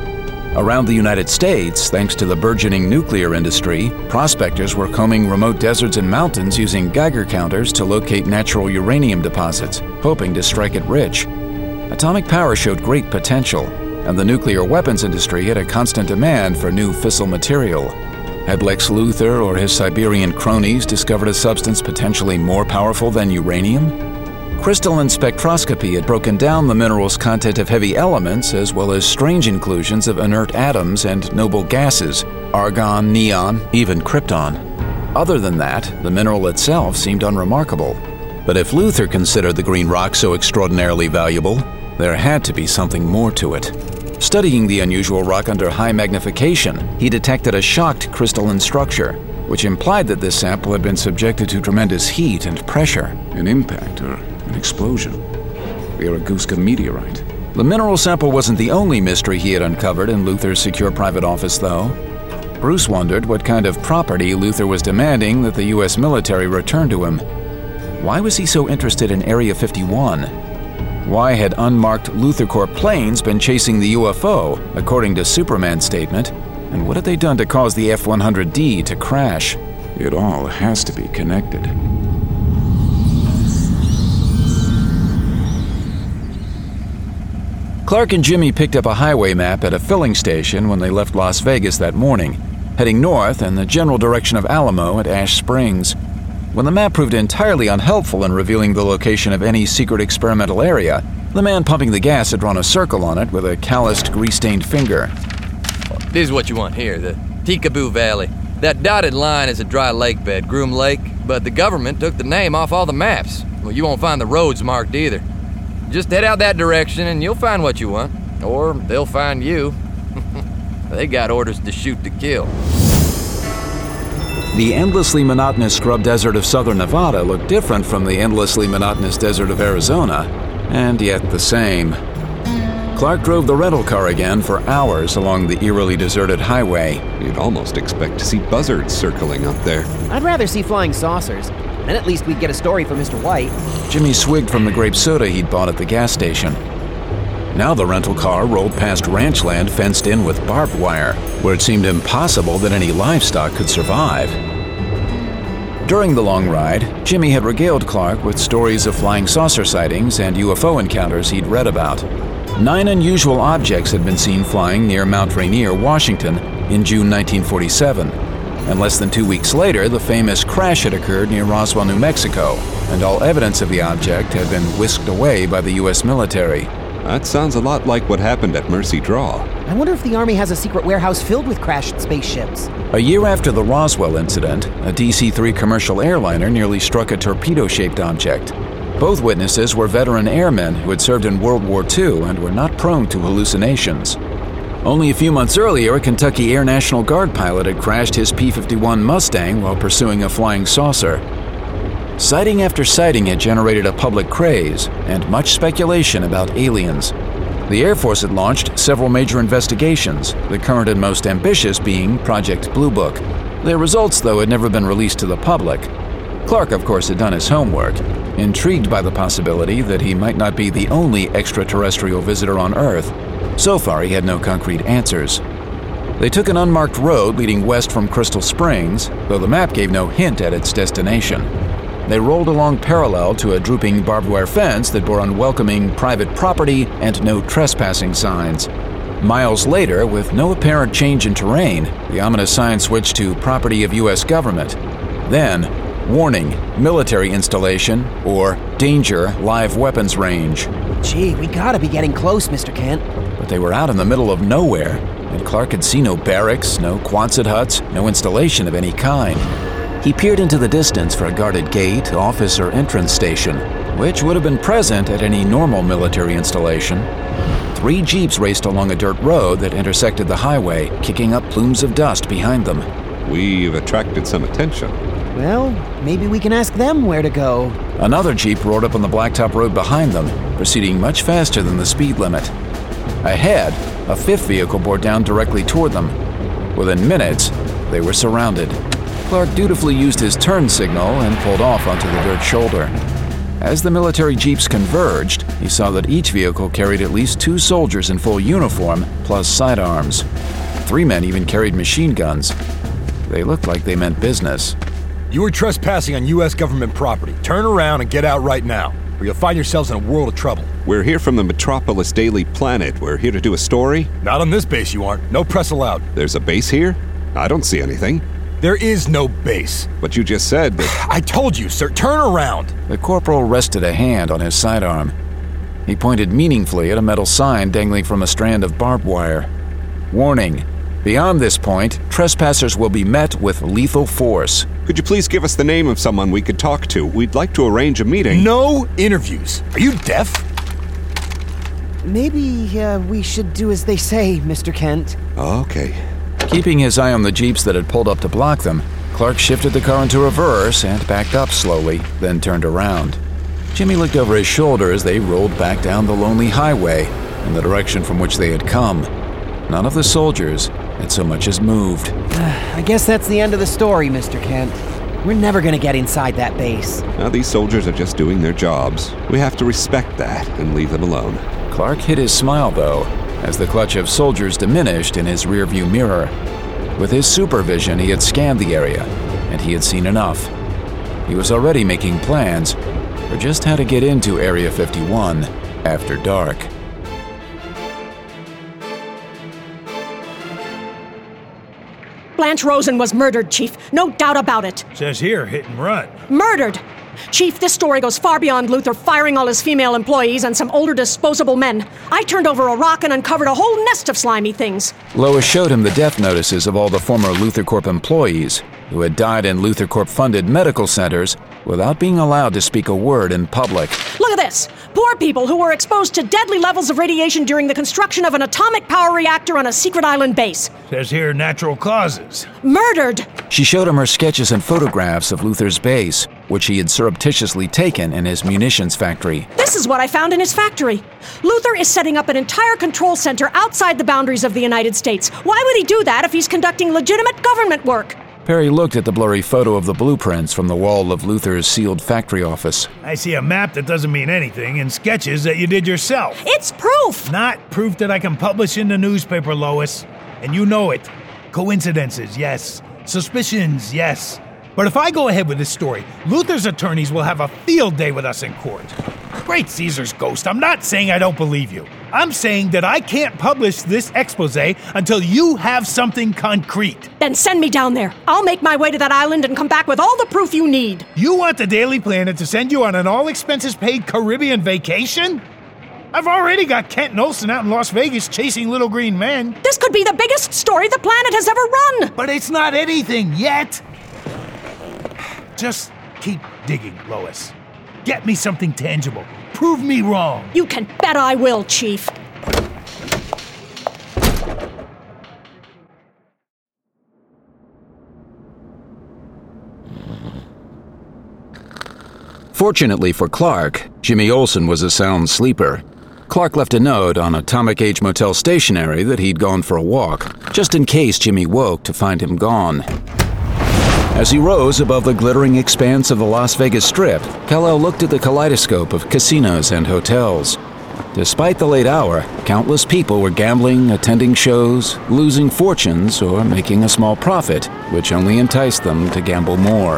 Around the United States, thanks to the burgeoning nuclear industry, prospectors were combing remote deserts and mountains using Geiger counters to locate natural uranium deposits, hoping to strike it rich. Atomic power showed great potential, and the nuclear weapons industry had a constant demand for new fissile material. Had Lex Luthor or his Siberian cronies discovered a substance potentially more powerful than uranium? Crystalline spectroscopy had broken down the mineral's content of heavy elements as well as strange inclusions of inert atoms and noble gases, argon, neon, even krypton. Other than that, the mineral itself seemed unremarkable. But if Luthor considered the green rock so extraordinarily valuable, there had to be something more to it. Studying the unusual rock under high magnification, he detected a shocked crystalline structure, which implied that this sample had been subjected to tremendous heat and pressure. An impact or an explosion. The Araguska meteorite. The mineral sample wasn't the only mystery he had uncovered in Luthor's secure private office, though. Bruce wondered what kind of property Luthor was demanding that the U S military return to him. Why was he so interested in Area fifty-one? Why had unmarked Luthor Corp planes been chasing the U F O, according to Superman's statement? And what had they done to cause the F one hundred D to crash? It all has to be connected. Clark and Jimmy picked up a highway map at a filling station when they left Las Vegas that morning, heading north in the general direction of Alamo at Ash Springs. When the map proved entirely unhelpful in revealing the location of any secret experimental area, the man pumping the gas had drawn a circle on it with a calloused, grease-stained finger. This is what you want here, the Tikaboo Valley. That dotted line is a dry lake bed, Groom Lake, but the government took the name off all the maps. Well, you won't find the roads marked either. Just head out that direction and you'll find what you want. Or they'll find you. They got orders to shoot to kill. The endlessly monotonous scrub desert of southern Nevada looked different from the endlessly monotonous desert of Arizona, and yet the same. Clark drove the rental car again for hours along the eerily deserted highway. You'd almost expect to see buzzards circling up there. I'd rather see flying saucers. Then at least we'd get a story from Mister White. Jimmy swigged from the grape soda he'd bought at the gas station. Now the rental car rolled past ranch land fenced in with barbed wire, where it seemed impossible that any livestock could survive. During the long ride, Jimmy had regaled Clark with stories of flying saucer sightings and U F O encounters he'd read about. Nine unusual objects had been seen flying near Mount Rainier, Washington, in June nineteen forty-seven. And less than two weeks later, the famous crash had occurred near Roswell, New Mexico, and all evidence of the object had been whisked away by the U S military. That sounds a lot like what happened at Mercy Draw. I wonder if the Army has a secret warehouse filled with crashed spaceships. A year after the Roswell incident, a D C three commercial airliner nearly struck a torpedo-shaped object. Both witnesses were veteran airmen who had served in World War Two and were not prone to hallucinations. Only a few months earlier, a Kentucky Air National Guard pilot had crashed his P fifty-one Mustang while pursuing a flying saucer. Sighting after sighting had generated a public craze and much speculation about aliens. The Air Force had launched several major investigations, the current and most ambitious being Project Blue Book. Their results, though, had never been released to the public. Clark, of course, had done his homework, intrigued by the possibility that he might not be the only extraterrestrial visitor on Earth. So far, he had no concrete answers. They took an unmarked road leading west from Crystal Springs, though the map gave no hint at its destination. They rolled along parallel to a drooping barbed wire fence that bore unwelcoming private property and no trespassing signs. Miles later, with no apparent change in terrain, the ominous sign switched to property of U S government. Then, warning, military installation, or danger, live weapons range. Gee, we gotta be getting close, Mister Kent. But they were out in the middle of nowhere, and Clark could see no barracks, no Quonset huts, no installation of any kind. He peered into the distance for a guarded gate, office, or entrance station, which would have been present at any normal military installation. Three jeeps raced along a dirt road that intersected the highway, kicking up plumes of dust behind them. We've attracted some attention. Well, maybe we can ask them where to go. Another jeep roared up on the blacktop road behind them, proceeding much faster than the speed limit. Ahead, a fifth vehicle bore down directly toward them. Within minutes, they were surrounded. Clark dutifully used his turn signal and pulled off onto the dirt shoulder. As the military jeeps converged, he saw that each vehicle carried at least two soldiers in full uniform, plus sidearms. Three men even carried machine guns. They looked like they meant business. You are trespassing on U S government property. Turn around and get out right now, or you'll find yourselves in a world of trouble. We're here from the Metropolis Daily Planet. We're here to do a story. Not on this base, you aren't. No press allowed. There's a base here? I don't see anything. There is no base. But you just said that... I told you, sir. Turn around. The corporal rested a hand on his sidearm. He pointed meaningfully at a metal sign dangling from a strand of barbed wire. Warning. Beyond this point, trespassers will be met with lethal force. Could you please give us the name of someone we could talk to? We'd like to arrange a meeting. No interviews. Are you deaf? Maybe uh, we should do as they say, Mister Kent. Okay. Keeping his eye on the jeeps that had pulled up to block them, Clark shifted the car into reverse and backed up slowly, then turned around. Jimmy looked over his shoulder as they rolled back down the lonely highway in the direction from which they had come. None of the soldiers had so much as moved. I guess that's the end of the story, Mister Kent. We're never gonna get inside that base. Now these soldiers are just doing their jobs. We have to respect that and leave them alone. Clark hid his smile, though, as the clutch of soldiers diminished in his rearview mirror. With his supervision, he had scanned the area, and he had seen enough. He was already making plans for just how to get into Area fifty-one after dark. Blanche Rosen was murdered, Chief. No doubt about it. Says here, hit and run. Murdered! Chief, this story goes far beyond Luther firing all his female employees and some older disposable men. I turned over a rock and uncovered a whole nest of slimy things. Lois showed him the death notices of all the former Luther Corp employees who had died in Luther Corp-funded medical centers without being allowed to speak a word in public. Look at this! Poor people who were exposed to deadly levels of radiation during the construction of an atomic power reactor on a secret island base. Says here, natural causes. Murdered! She showed him her sketches and photographs of Luther's base, which he had surreptitiously taken in his munitions factory. This is what I found in his factory. Luther is setting up an entire control center outside the boundaries of the United States. Why would he do that if he's conducting legitimate government work? Perry looked at the blurry photo of the blueprints from the wall of Luther's sealed factory office. I see a map that doesn't mean anything and sketches that you did yourself. It's proof! Not proof that I can publish in the newspaper, Lois. And you know it. Coincidences, yes. Suspicions, yes. But if I go ahead with this story, Luther's attorneys will have a field day with us in court. Great Caesar's ghost, I'm not saying I don't believe you. I'm saying that I can't publish this expose until you have something concrete. Then send me down there. I'll make my way to that island and come back with all the proof you need. You want the Daily Planet to send you on an all-expenses-paid Caribbean vacation? I've already got Kent Olson out in Las Vegas chasing little green men. This could be the biggest story the planet has ever run. But it's not anything yet. Just keep digging, Lois. Get me something tangible. Prove me wrong. You can bet I will, Chief. Fortunately for Clark, Jimmy Olsen was a sound sleeper. Clark left a note on Atomic Age Motel stationery that he'd gone for a walk, just in case Jimmy woke to find him gone. As he rose above the glittering expanse of the Las Vegas Strip, Kal-El looked at the kaleidoscope of casinos and hotels. Despite the late hour, countless people were gambling, attending shows, losing fortunes, or making a small profit, which only enticed them to gamble more.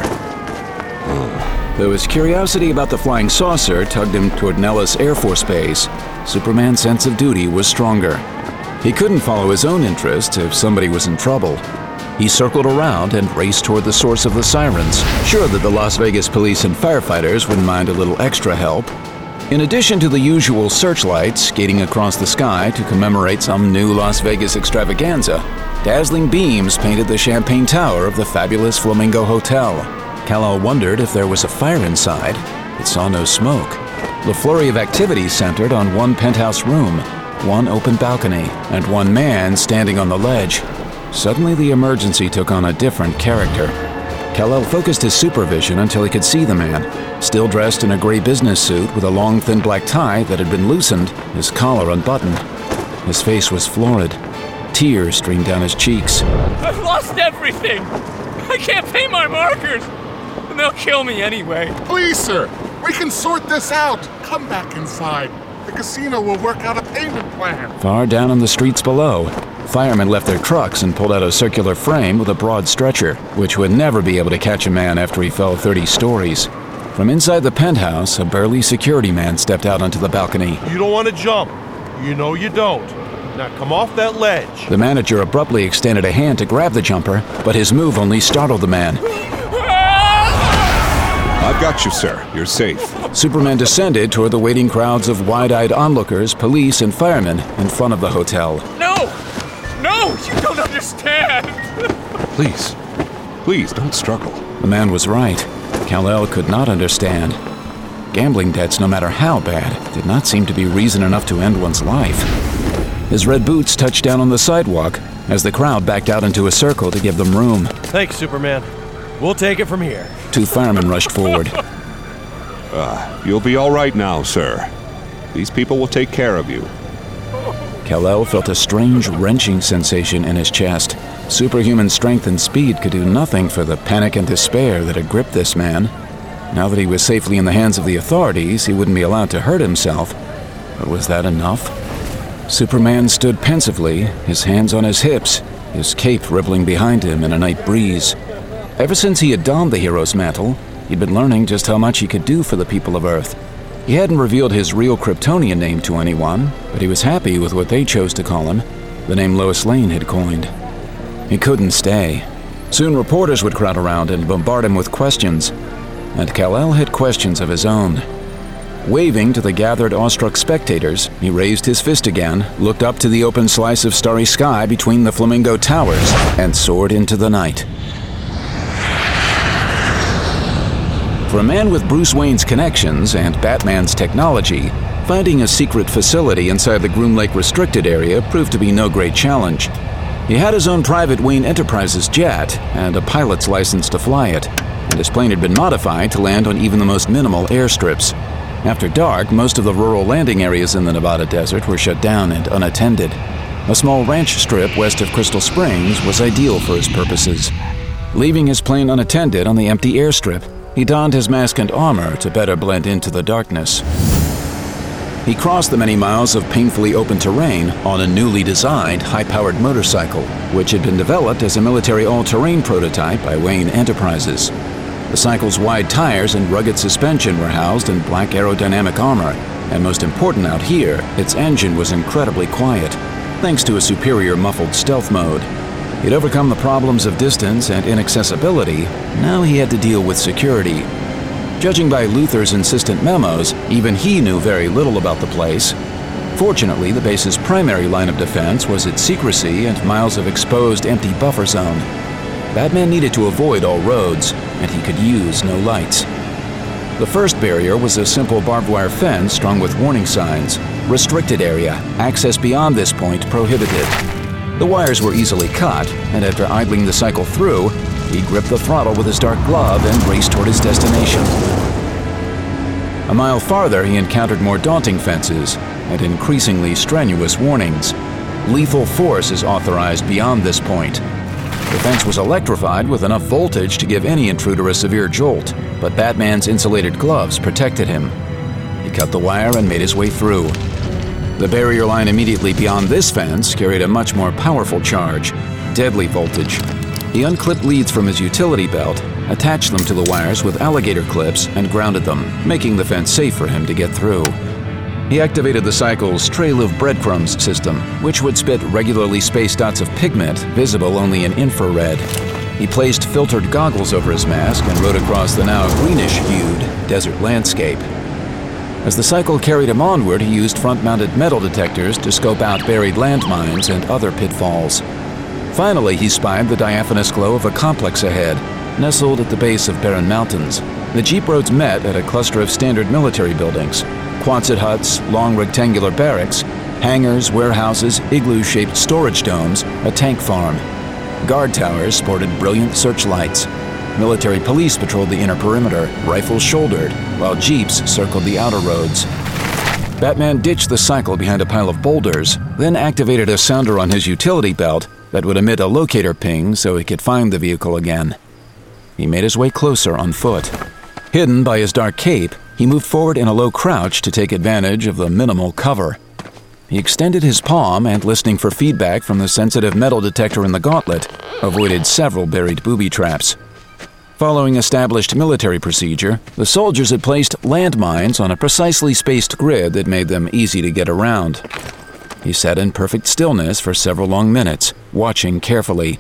Though his curiosity about the flying saucer tugged him toward Nellis Air Force Base, Superman's sense of duty was stronger. He couldn't follow his own interests if somebody was in trouble. He circled around and raced toward the source of the sirens, sure that the Las Vegas police and firefighters wouldn't mind a little extra help. In addition to the usual searchlights skating across the sky to commemorate some new Las Vegas extravaganza, dazzling beams painted the champagne tower of the fabulous Flamingo Hotel. Kal-El wondered if there was a fire inside, but saw no smoke. The flurry of activity centered on one penthouse room, one open balcony, and one man standing on the ledge. Suddenly, the emergency took on a different character. Kal-El focused his supervision until he could see the man, still dressed in a gray business suit with a long, thin black tie that had been loosened, his collar unbuttoned. His face was florid. Tears streamed down his cheeks. I've lost everything! I can't pay my markers! And they'll kill me anyway. Please, sir, we can sort this out. Come back inside. The casino will work out a payment plan. Far down on the streets below, firemen left their trucks and pulled out a circular frame with a broad stretcher, which would never be able to catch a man after he fell thirty stories. From inside the penthouse, a burly security man stepped out onto the balcony. You don't want to jump. You know you don't. Now come off that ledge. The manager abruptly extended a hand to grab the jumper, but his move only startled the man. I've got you, sir. You're safe. Superman descended toward the waiting crowds of wide-eyed onlookers, police, and firemen in front of the hotel. No! No! You don't understand! Please. Please, don't struggle. The man was right. Kal-El could not understand. Gambling debts, no matter how bad, did not seem to be reason enough to end one's life. His red boots touched down on the sidewalk as the crowd backed out into a circle to give them room. Thanks, Superman. We'll take it from here. Two firemen rushed forward. Uh, you'll be all right now, sir. These people will take care of you. Kal-El felt a strange, wrenching sensation in his chest. Superhuman strength and speed could do nothing for the panic and despair that had gripped this man. Now that he was safely in the hands of the authorities, he wouldn't be allowed to hurt himself. But was that enough? Superman stood pensively, his hands on his hips, his cape rippling behind him in a night breeze. Ever since he had donned the hero's mantle, he'd been learning just how much he could do for the people of Earth. He hadn't revealed his real Kryptonian name to anyone, but he was happy with what they chose to call him, the name Lois Lane had coined. He couldn't stay. Soon reporters would crowd around and bombard him with questions, and Kal-El had questions of his own. Waving to the gathered awestruck spectators, he raised his fist again, looked up to the open slice of starry sky between the Flamingo Towers, and soared into the night. For a man with Bruce Wayne's connections and Batman's technology, finding a secret facility inside the Groom Lake restricted area proved to be no great challenge. He had his own private Wayne Enterprises jet and a pilot's license to fly it, and his plane had been modified to land on even the most minimal airstrips. After dark, most of the rural landing areas in the Nevada desert were shut down and unattended. A small ranch strip west of Crystal Springs was ideal for his purposes. Leaving his plane unattended on the empty airstrip, he donned his mask and armor to better blend into the darkness. He crossed the many miles of painfully open terrain on a newly designed, high-powered motorcycle, which had been developed as a military all-terrain prototype by Wayne Enterprises. The cycle's wide tires and rugged suspension were housed in black aerodynamic armor, and most important out here, its engine was incredibly quiet, thanks to a superior muffled stealth mode. He'd overcome the problems of distance and inaccessibility. Now he had to deal with security. Judging by Luther's insistent memos, even he knew very little about the place. Fortunately, the base's primary line of defense was its secrecy and miles of exposed empty buffer zone. Batman needed to avoid all roads, and he could use no lights. The first barrier was a simple barbed wire fence strung with warning signs. Restricted area, access beyond this point prohibited. The wires were easily cut, and after idling the cycle through, he gripped the throttle with his dark glove and raced toward his destination. A mile farther, he encountered more daunting fences and increasingly strenuous warnings. Lethal force is authorized beyond this point. The fence was electrified with enough voltage to give any intruder a severe jolt, but Batman's insulated gloves protected him. He cut the wire and made his way through. The barrier line immediately beyond this fence carried a much more powerful charge, deadly voltage. He unclipped leads from his utility belt, attached them to the wires with alligator clips, and grounded them, making the fence safe for him to get through. He activated the cycle's Trail of Breadcrumbs system, which would spit regularly spaced dots of pigment visible only in infrared. He placed filtered goggles over his mask and rode across the now greenish-hued desert landscape. As the cycle carried him onward, he used front-mounted metal detectors to scope out buried landmines and other pitfalls. Finally, he spied the diaphanous glow of a complex ahead, nestled at the base of barren mountains. The jeep roads met at a cluster of standard military buildings: Quonset huts, long rectangular barracks, hangars, warehouses, igloo-shaped storage domes, a tank farm. Guard towers sported brilliant searchlights. Military police patrolled the inner perimeter, rifles shouldered, while jeeps circled the outer roads. Batman ditched the cycle behind a pile of boulders, then activated a sounder on his utility belt that would emit a locator ping so he could find the vehicle again. He made his way closer on foot. Hidden by his dark cape, he moved forward in a low crouch to take advantage of the minimal cover. He extended his palm and, listening for feedback from the sensitive metal detector in the gauntlet, avoided several buried booby traps. Following established military procedure, the soldiers had placed landmines on a precisely spaced grid that made them easy to get around. He sat in perfect stillness for several long minutes, watching carefully.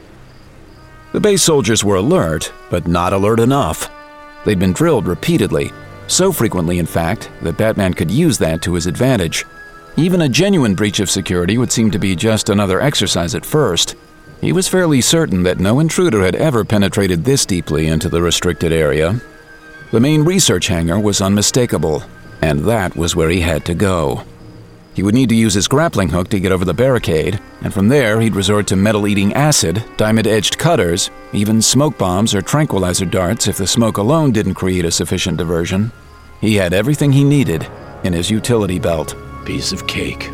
The base soldiers were alert, but not alert enough. They'd been drilled repeatedly, so frequently, in fact, that Batman could use that to his advantage. Even a genuine breach of security would seem to be just another exercise at first. He was fairly certain that no intruder had ever penetrated this deeply into the restricted area. The main research hangar was unmistakable, and that was where he had to go. He would need to use his grappling hook to get over the barricade, and from there he'd resort to metal-eating acid, diamond-edged cutters, even smoke bombs or tranquilizer darts if the smoke alone didn't create a sufficient diversion. He had everything he needed in his utility belt. Piece of cake.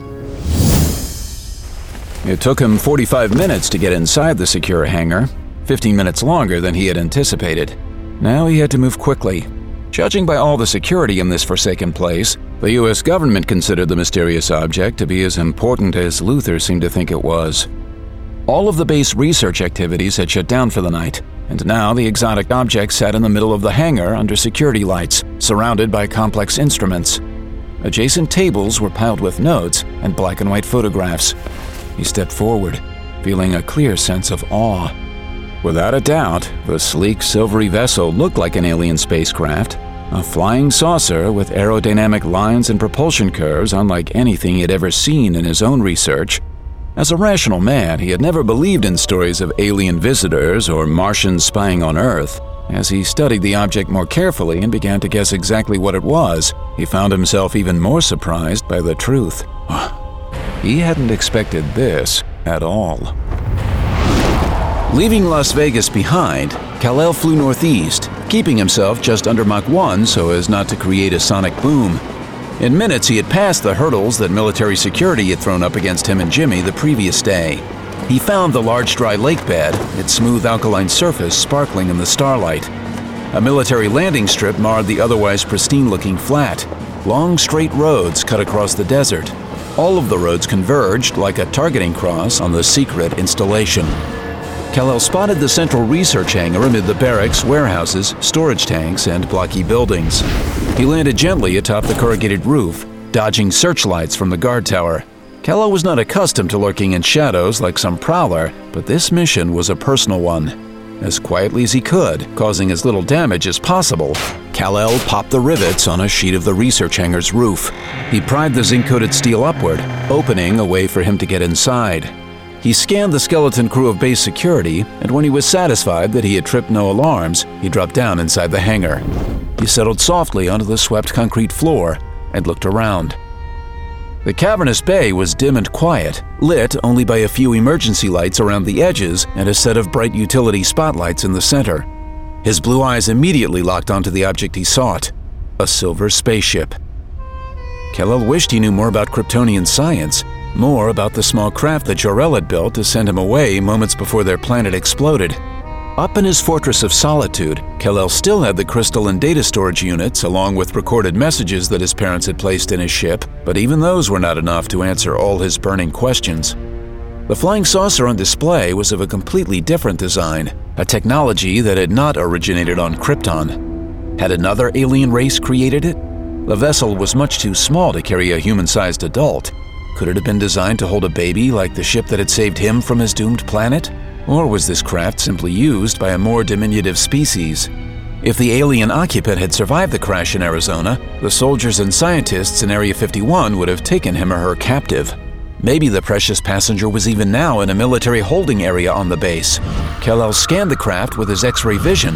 It took him forty-five minutes to get inside the secure hangar, fifteen minutes longer than he had anticipated. Now he had to move quickly. Judging by all the security in this forsaken place, the U S government considered the mysterious object to be as important as Luthor seemed to think it was. All of the base research activities had shut down for the night, and now the exotic object sat in the middle of the hangar under security lights, surrounded by complex instruments. Adjacent tables were piled with notes and black and white photographs. He stepped forward, feeling a clear sense of awe. Without a doubt, the sleek, silvery vessel looked like an alien spacecraft, a flying saucer with aerodynamic lines and propulsion curves unlike anything he had ever seen in his own research. As a rational man, he had never believed in stories of alien visitors or Martians spying on Earth. As he studied the object more carefully and began to guess exactly what it was, he found himself even more surprised by the truth. He hadn't expected this at all. Leaving Las Vegas behind, Kal-El flew northeast, keeping himself just under Mach one so as not to create a sonic boom. In minutes, he had passed the hurdles that military security had thrown up against him and Jimmy the previous day. He found the large dry lake bed, its smooth alkaline surface sparkling in the starlight. A military landing strip marred the otherwise pristine-looking flat. Long straight roads cut across the desert. All of the roads converged like a targeting cross on the secret installation. Kal-El spotted the central research hangar amid the barracks, warehouses, storage tanks, and blocky buildings. He landed gently atop the corrugated roof, dodging searchlights from the guard tower. Kal-El was not accustomed to lurking in shadows like some prowler, but this mission was a personal one. As quietly as he could, causing as little damage as possible, Kal-El popped the rivets on a sheet of the research hangar's roof. He pried the zinc-coated steel upward, opening a way for him to get inside. He scanned the skeleton crew of base security, and when he was satisfied that he had tripped no alarms, he dropped down inside the hangar. He settled softly onto the swept concrete floor and looked around. The cavernous bay was dim and quiet, lit only by a few emergency lights around the edges and a set of bright utility spotlights in the center. His blue eyes immediately locked onto the object he sought, a silver spaceship. Kal-El wished he knew more about Kryptonian science, more about the small craft that Jor-El had built to send him away moments before their planet exploded. Up in his Fortress of Solitude, Kal-El still had the crystal and data storage units along with recorded messages that his parents had placed in his ship, but even those were not enough to answer all his burning questions. The flying saucer on display was of a completely different design, a technology that had not originated on Krypton. Had another alien race created it? The vessel was much too small to carry a human-sized adult. Could it have been designed to hold a baby like the ship that had saved him from his doomed planet? Or was this craft simply used by a more diminutive species? If the alien occupant had survived the crash in Arizona, the soldiers and scientists in Area fifty-one would have taken him or her captive. Maybe the precious passenger was even now in a military holding area on the base. Kal-El scanned the craft with his X-ray vision.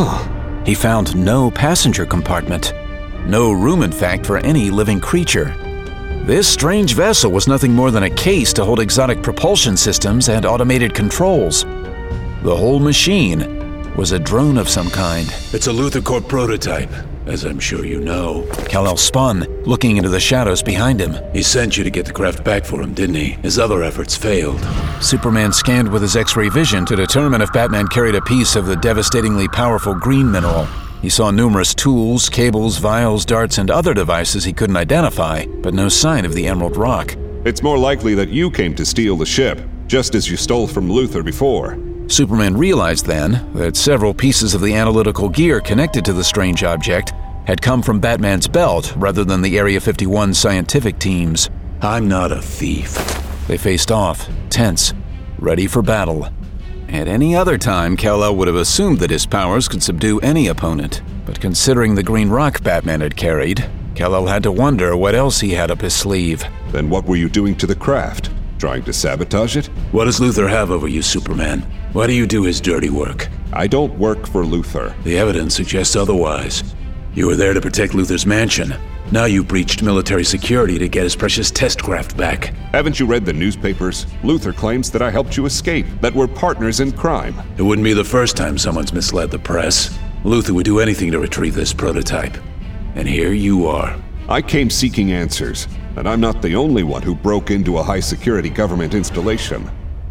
He found no passenger compartment. No room, in fact, for any living creature. This strange vessel was nothing more than a case to hold exotic propulsion systems and automated controls. The whole machine was a drone of some kind. It's a Luthor Corp prototype, as I'm sure you know. Kal-El spun, looking into the shadows behind him. He sent you to get the craft back for him, didn't he? His other efforts failed. Superman scanned with his X-ray vision to determine if Batman carried a piece of the devastatingly powerful green mineral. He saw numerous tools, cables, vials, darts, and other devices he couldn't identify, but no sign of the Emerald Rock. It's more likely that you came to steal the ship, just as you stole from Luthor before. Superman realized then that several pieces of the analytical gear connected to the strange object had come from Batman's belt rather than the Area fifty-one scientific teams. I'm not a thief. They faced off, tense, ready for battle. At any other time, Kal-El would have assumed that his powers could subdue any opponent. But considering the green rock Batman had carried, Kal-El had to wonder what else he had up his sleeve. Then what were you doing to the craft? Trying to sabotage it? What does Luthor have over you, Superman? Why do you do his dirty work? I don't work for Luthor. The evidence suggests otherwise. You were there to protect Luthor's mansion. Now you breached military security to get his precious test craft back. Haven't you read the newspapers? Luthor claims that I helped you escape, that we're partners in crime. It wouldn't be the first time someone's misled the press. Luthor would do anything to retrieve this prototype. And here you are. I came seeking answers, and I'm not the only one who broke into a high-security government installation.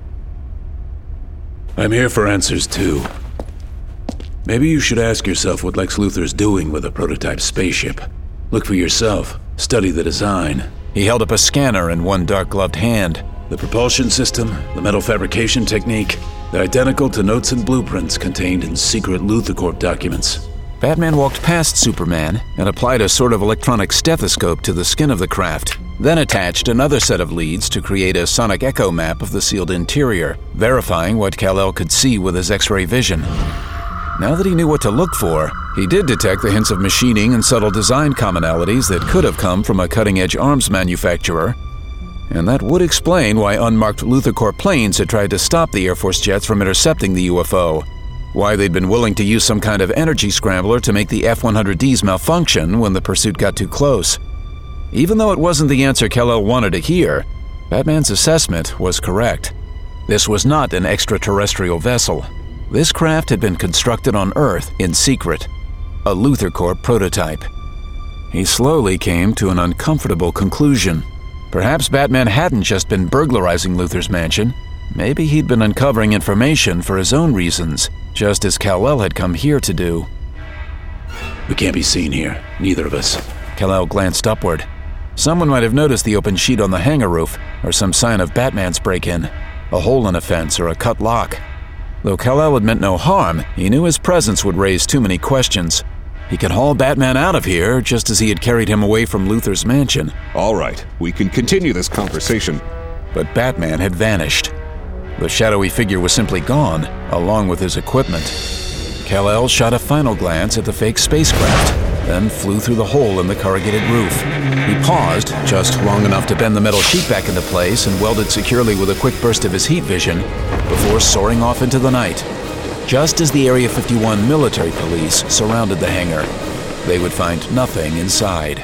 I'm here for answers, too. Maybe you should ask yourself what Lex Luthor's doing with a prototype spaceship. Look for yourself. Study the design. He held up a scanner in one dark-gloved hand. The propulsion system, the metal fabrication technique, they're identical to notes and blueprints contained in secret Luthor Corp documents. Batman walked past Superman and applied a sort of electronic stethoscope to the skin of the craft, then attached another set of leads to create a sonic echo map of the sealed interior, verifying what Kal-El could see with his X-ray vision. Now that he knew what to look for, he did detect the hints of machining and subtle design commonalities that could have come from a cutting-edge arms manufacturer. And that would explain why unmarked Luthor Corp planes had tried to stop the Air Force jets from intercepting the U F O, why they'd been willing to use some kind of energy scrambler to make the F one hundred Ds malfunction when the pursuit got too close. Even though it wasn't the answer Kal-El wanted to hear, Batman's assessment was correct. This was not an extraterrestrial vessel. This craft had been constructed on Earth in secret, a Luthor Corp prototype. He slowly came to an uncomfortable conclusion. Perhaps Batman hadn't just been burglarizing Luthor's mansion. maybe he'd been uncovering information for his own reasons, just as Kal-El had come here to do. We can't be seen here, neither of us. Kal-El glanced upward. Someone might have noticed the open sheet on the hangar roof, or some sign of Batman's break-in, a hole in a fence or a cut lock. Though Kal-El had meant no harm, he knew his presence would raise too many questions. He could haul Batman out of here just as he had carried him away from Luthor's mansion. All right, we can continue this conversation. But Batman had vanished. The shadowy figure was simply gone, along with his equipment. Kal-El shot a final glance at the fake spacecraft, then flew through the hole in the corrugated roof. He paused, just long enough to bend the metal sheet back into place and weld it securely with a quick burst of his heat vision, before soaring off into the night. Just as the Area fifty-one military police surrounded the hangar, they would find nothing inside.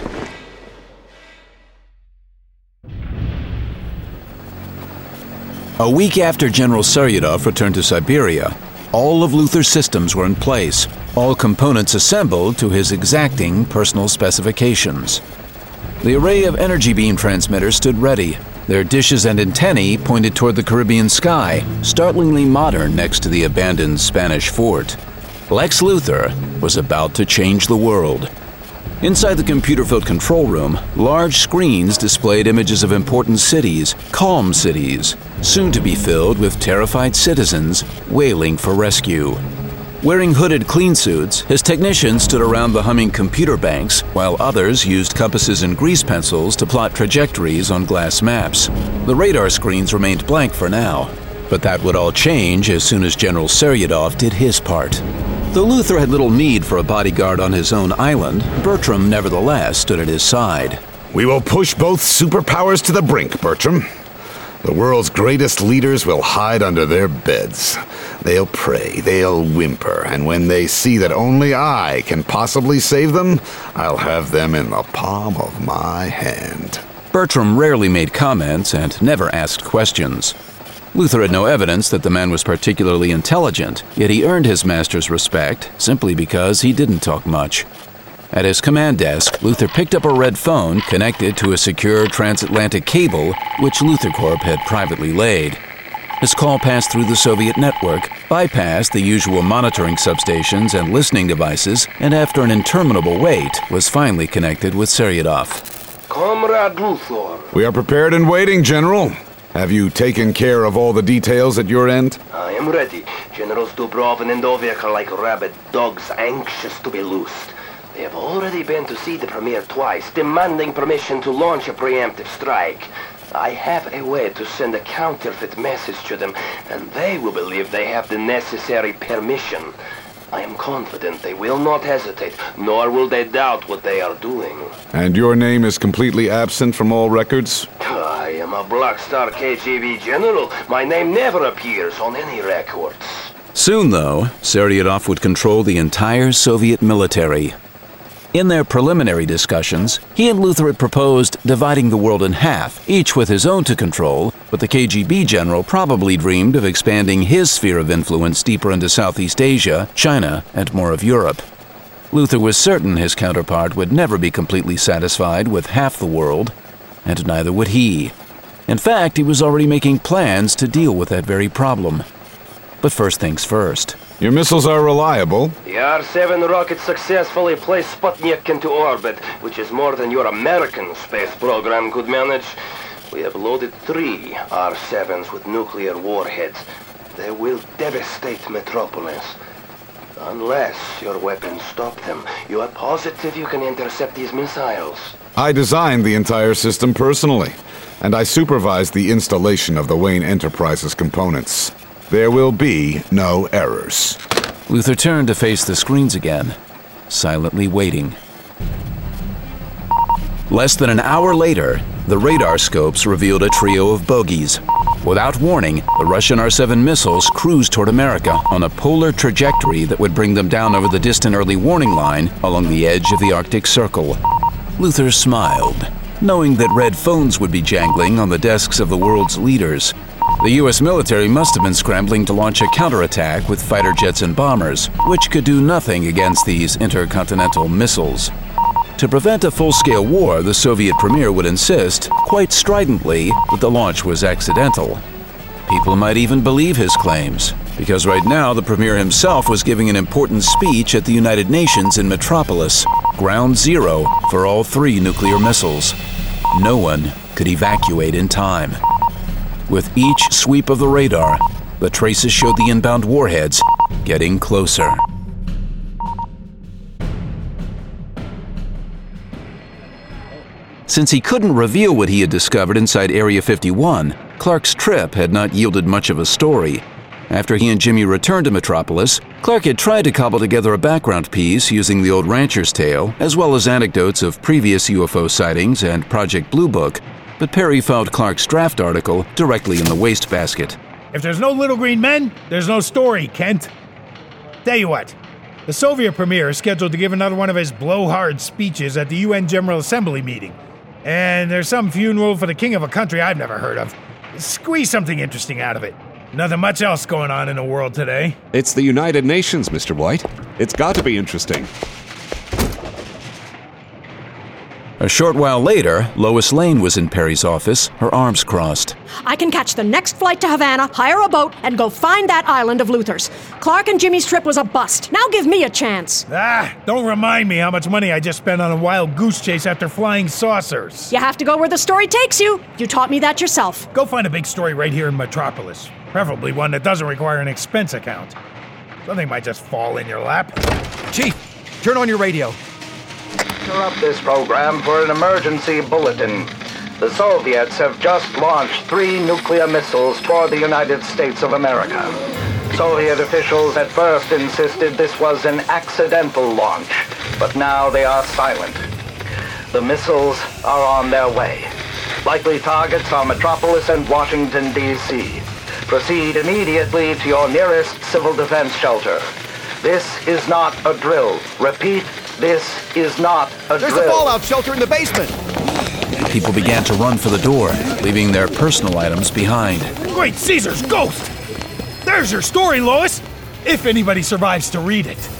A week after General Saryadov returned to Siberia, all of Luthor's systems were in place, all components assembled to his exacting personal specifications. The array of energy beam transmitters stood ready, their dishes and antennae pointed toward the Caribbean sky, startlingly modern next to the abandoned Spanish fort. Lex Luthor was about to change the world. Inside the computer-filled control room, large screens displayed images of important cities, calm cities, soon to be filled with terrified citizens wailing for rescue. Wearing hooded clean suits, his technicians stood around the humming computer banks, while others used compasses and grease pencils to plot trajectories on glass maps. The radar screens remained blank for now, but that would all change as soon as General Saryadov did his part. Though Luthor had little need for a bodyguard on his own island, Bertram nevertheless stood at his side. We will push both superpowers to the brink, Bertram. The world's greatest leaders will hide under their beds. They'll pray, they'll whimper, and when they see that only I can possibly save them, I'll have them in the palm of my hand. Bertram rarely made comments and never asked questions. Luthor had no evidence that the man was particularly intelligent, yet he earned his master's respect simply because he didn't talk much. At his command desk, Luthor picked up a red phone connected to a secure transatlantic cable which LuthorCorp had privately laid. His call passed through the Soviet network, bypassed the usual monitoring substations and listening devices, and after an interminable wait, was finally connected with Saryadov. Comrade Luthor. We are prepared and waiting, General. Have you taken care of all the details at your end? I am ready. Generals Dubrov and Endovik are like rabid dogs anxious to be loosed. They have already been to see the Premier twice, demanding permission to launch a preemptive strike. I have a way to send a counterfeit message to them, and they will believe they have the necessary permission. I am confident they will not hesitate, nor will they doubt what they are doing. And your name is completely absent from all records? I am a Black Star K G B general. My name never appears on any records. Soon, though, Saryadov would control the entire Soviet military. In their preliminary discussions, he and Luthor had proposed dividing the world in half, each with his own to control, but the K G B general probably dreamed of expanding his sphere of influence deeper into Southeast Asia, China, and more of Europe. Luthor was certain his counterpart would never be completely satisfied with half the world, and neither would he. In fact, he was already making plans to deal with that very problem. But first things first. Your missiles are reliable. The R seven rocket successfully placed Sputnik into orbit, which is more than your American space program could manage. We have loaded three R sevens with nuclear warheads. They will devastate Metropolis. Unless your weapons stop them, you are positive you can intercept these missiles? I designed the entire system personally, and I supervised the installation of the Wayne Enterprises components. There will be no errors. Luthor turned to face the screens again, silently waiting. Less than an hour later, the radar scopes revealed a trio of bogies. Without warning, the Russian R seven missiles cruised toward America on a polar trajectory that would bring them down over the distant early warning line along the edge of the Arctic Circle. Luthor smiled, knowing that red phones would be jangling on the desks of the world's leaders. The U S military must have been scrambling to launch a counterattack with fighter jets and bombers, which could do nothing against these intercontinental missiles. To prevent a full-scale war, the Soviet premier would insist, quite stridently, that the launch was accidental. People might even believe his claims, because right now the Premier himself was giving an important speech at the United Nations in Metropolis, ground zero for all three nuclear missiles. No one could evacuate in time. With each sweep of the radar, the traces showed the inbound warheads getting closer. Since he couldn't reveal what he had discovered inside Area fifty-one, Clark's trip had not yielded much of a story. After he and Jimmy returned to Metropolis, Clark had tried to cobble together a background piece using the old rancher's tale, as well as anecdotes of previous U F O sightings and Project Blue Book, but Perry found Clark's draft article directly in the wastebasket. If there's no little green men, there's no story, Kent. Tell you what, the Soviet premier is scheduled to give another one of his blowhard speeches at the U N General Assembly meeting. And there's some funeral for the king of a country I've never heard of. Squeeze something interesting out of it. Nothing much else going on in the world today. It's the United Nations, Mister White. It's got to be interesting. A short while later, Lois Lane was in Perry's office, her arms crossed. I can catch the next flight to Havana, hire a boat, and go find that island of Luther's. Clark and Jimmy's trip was a bust. Now give me a chance. Ah, don't remind me how much money I just spent on a wild goose chase after flying saucers. You have to go where the story takes you. You taught me that yourself. Go find a big story right here in Metropolis. Preferably one that doesn't require an expense account. Something might just fall in your lap. Chief, turn on your radio. Interrupt this program for an emergency bulletin. The Soviets have just launched three nuclear missiles toward the United States of America. Soviet officials at first insisted this was an accidental launch, but now they are silent. The missiles are on their way. Likely targets are Metropolis and Washington, D C Proceed immediately to your nearest civil defense shelter. This is not a drill. Repeat, this is not a There's drill. There's a fallout shelter in the basement. People began to run for the door, leaving their personal items behind. Great Caesar's ghost! There's your story, Lois! If anybody survives to read it.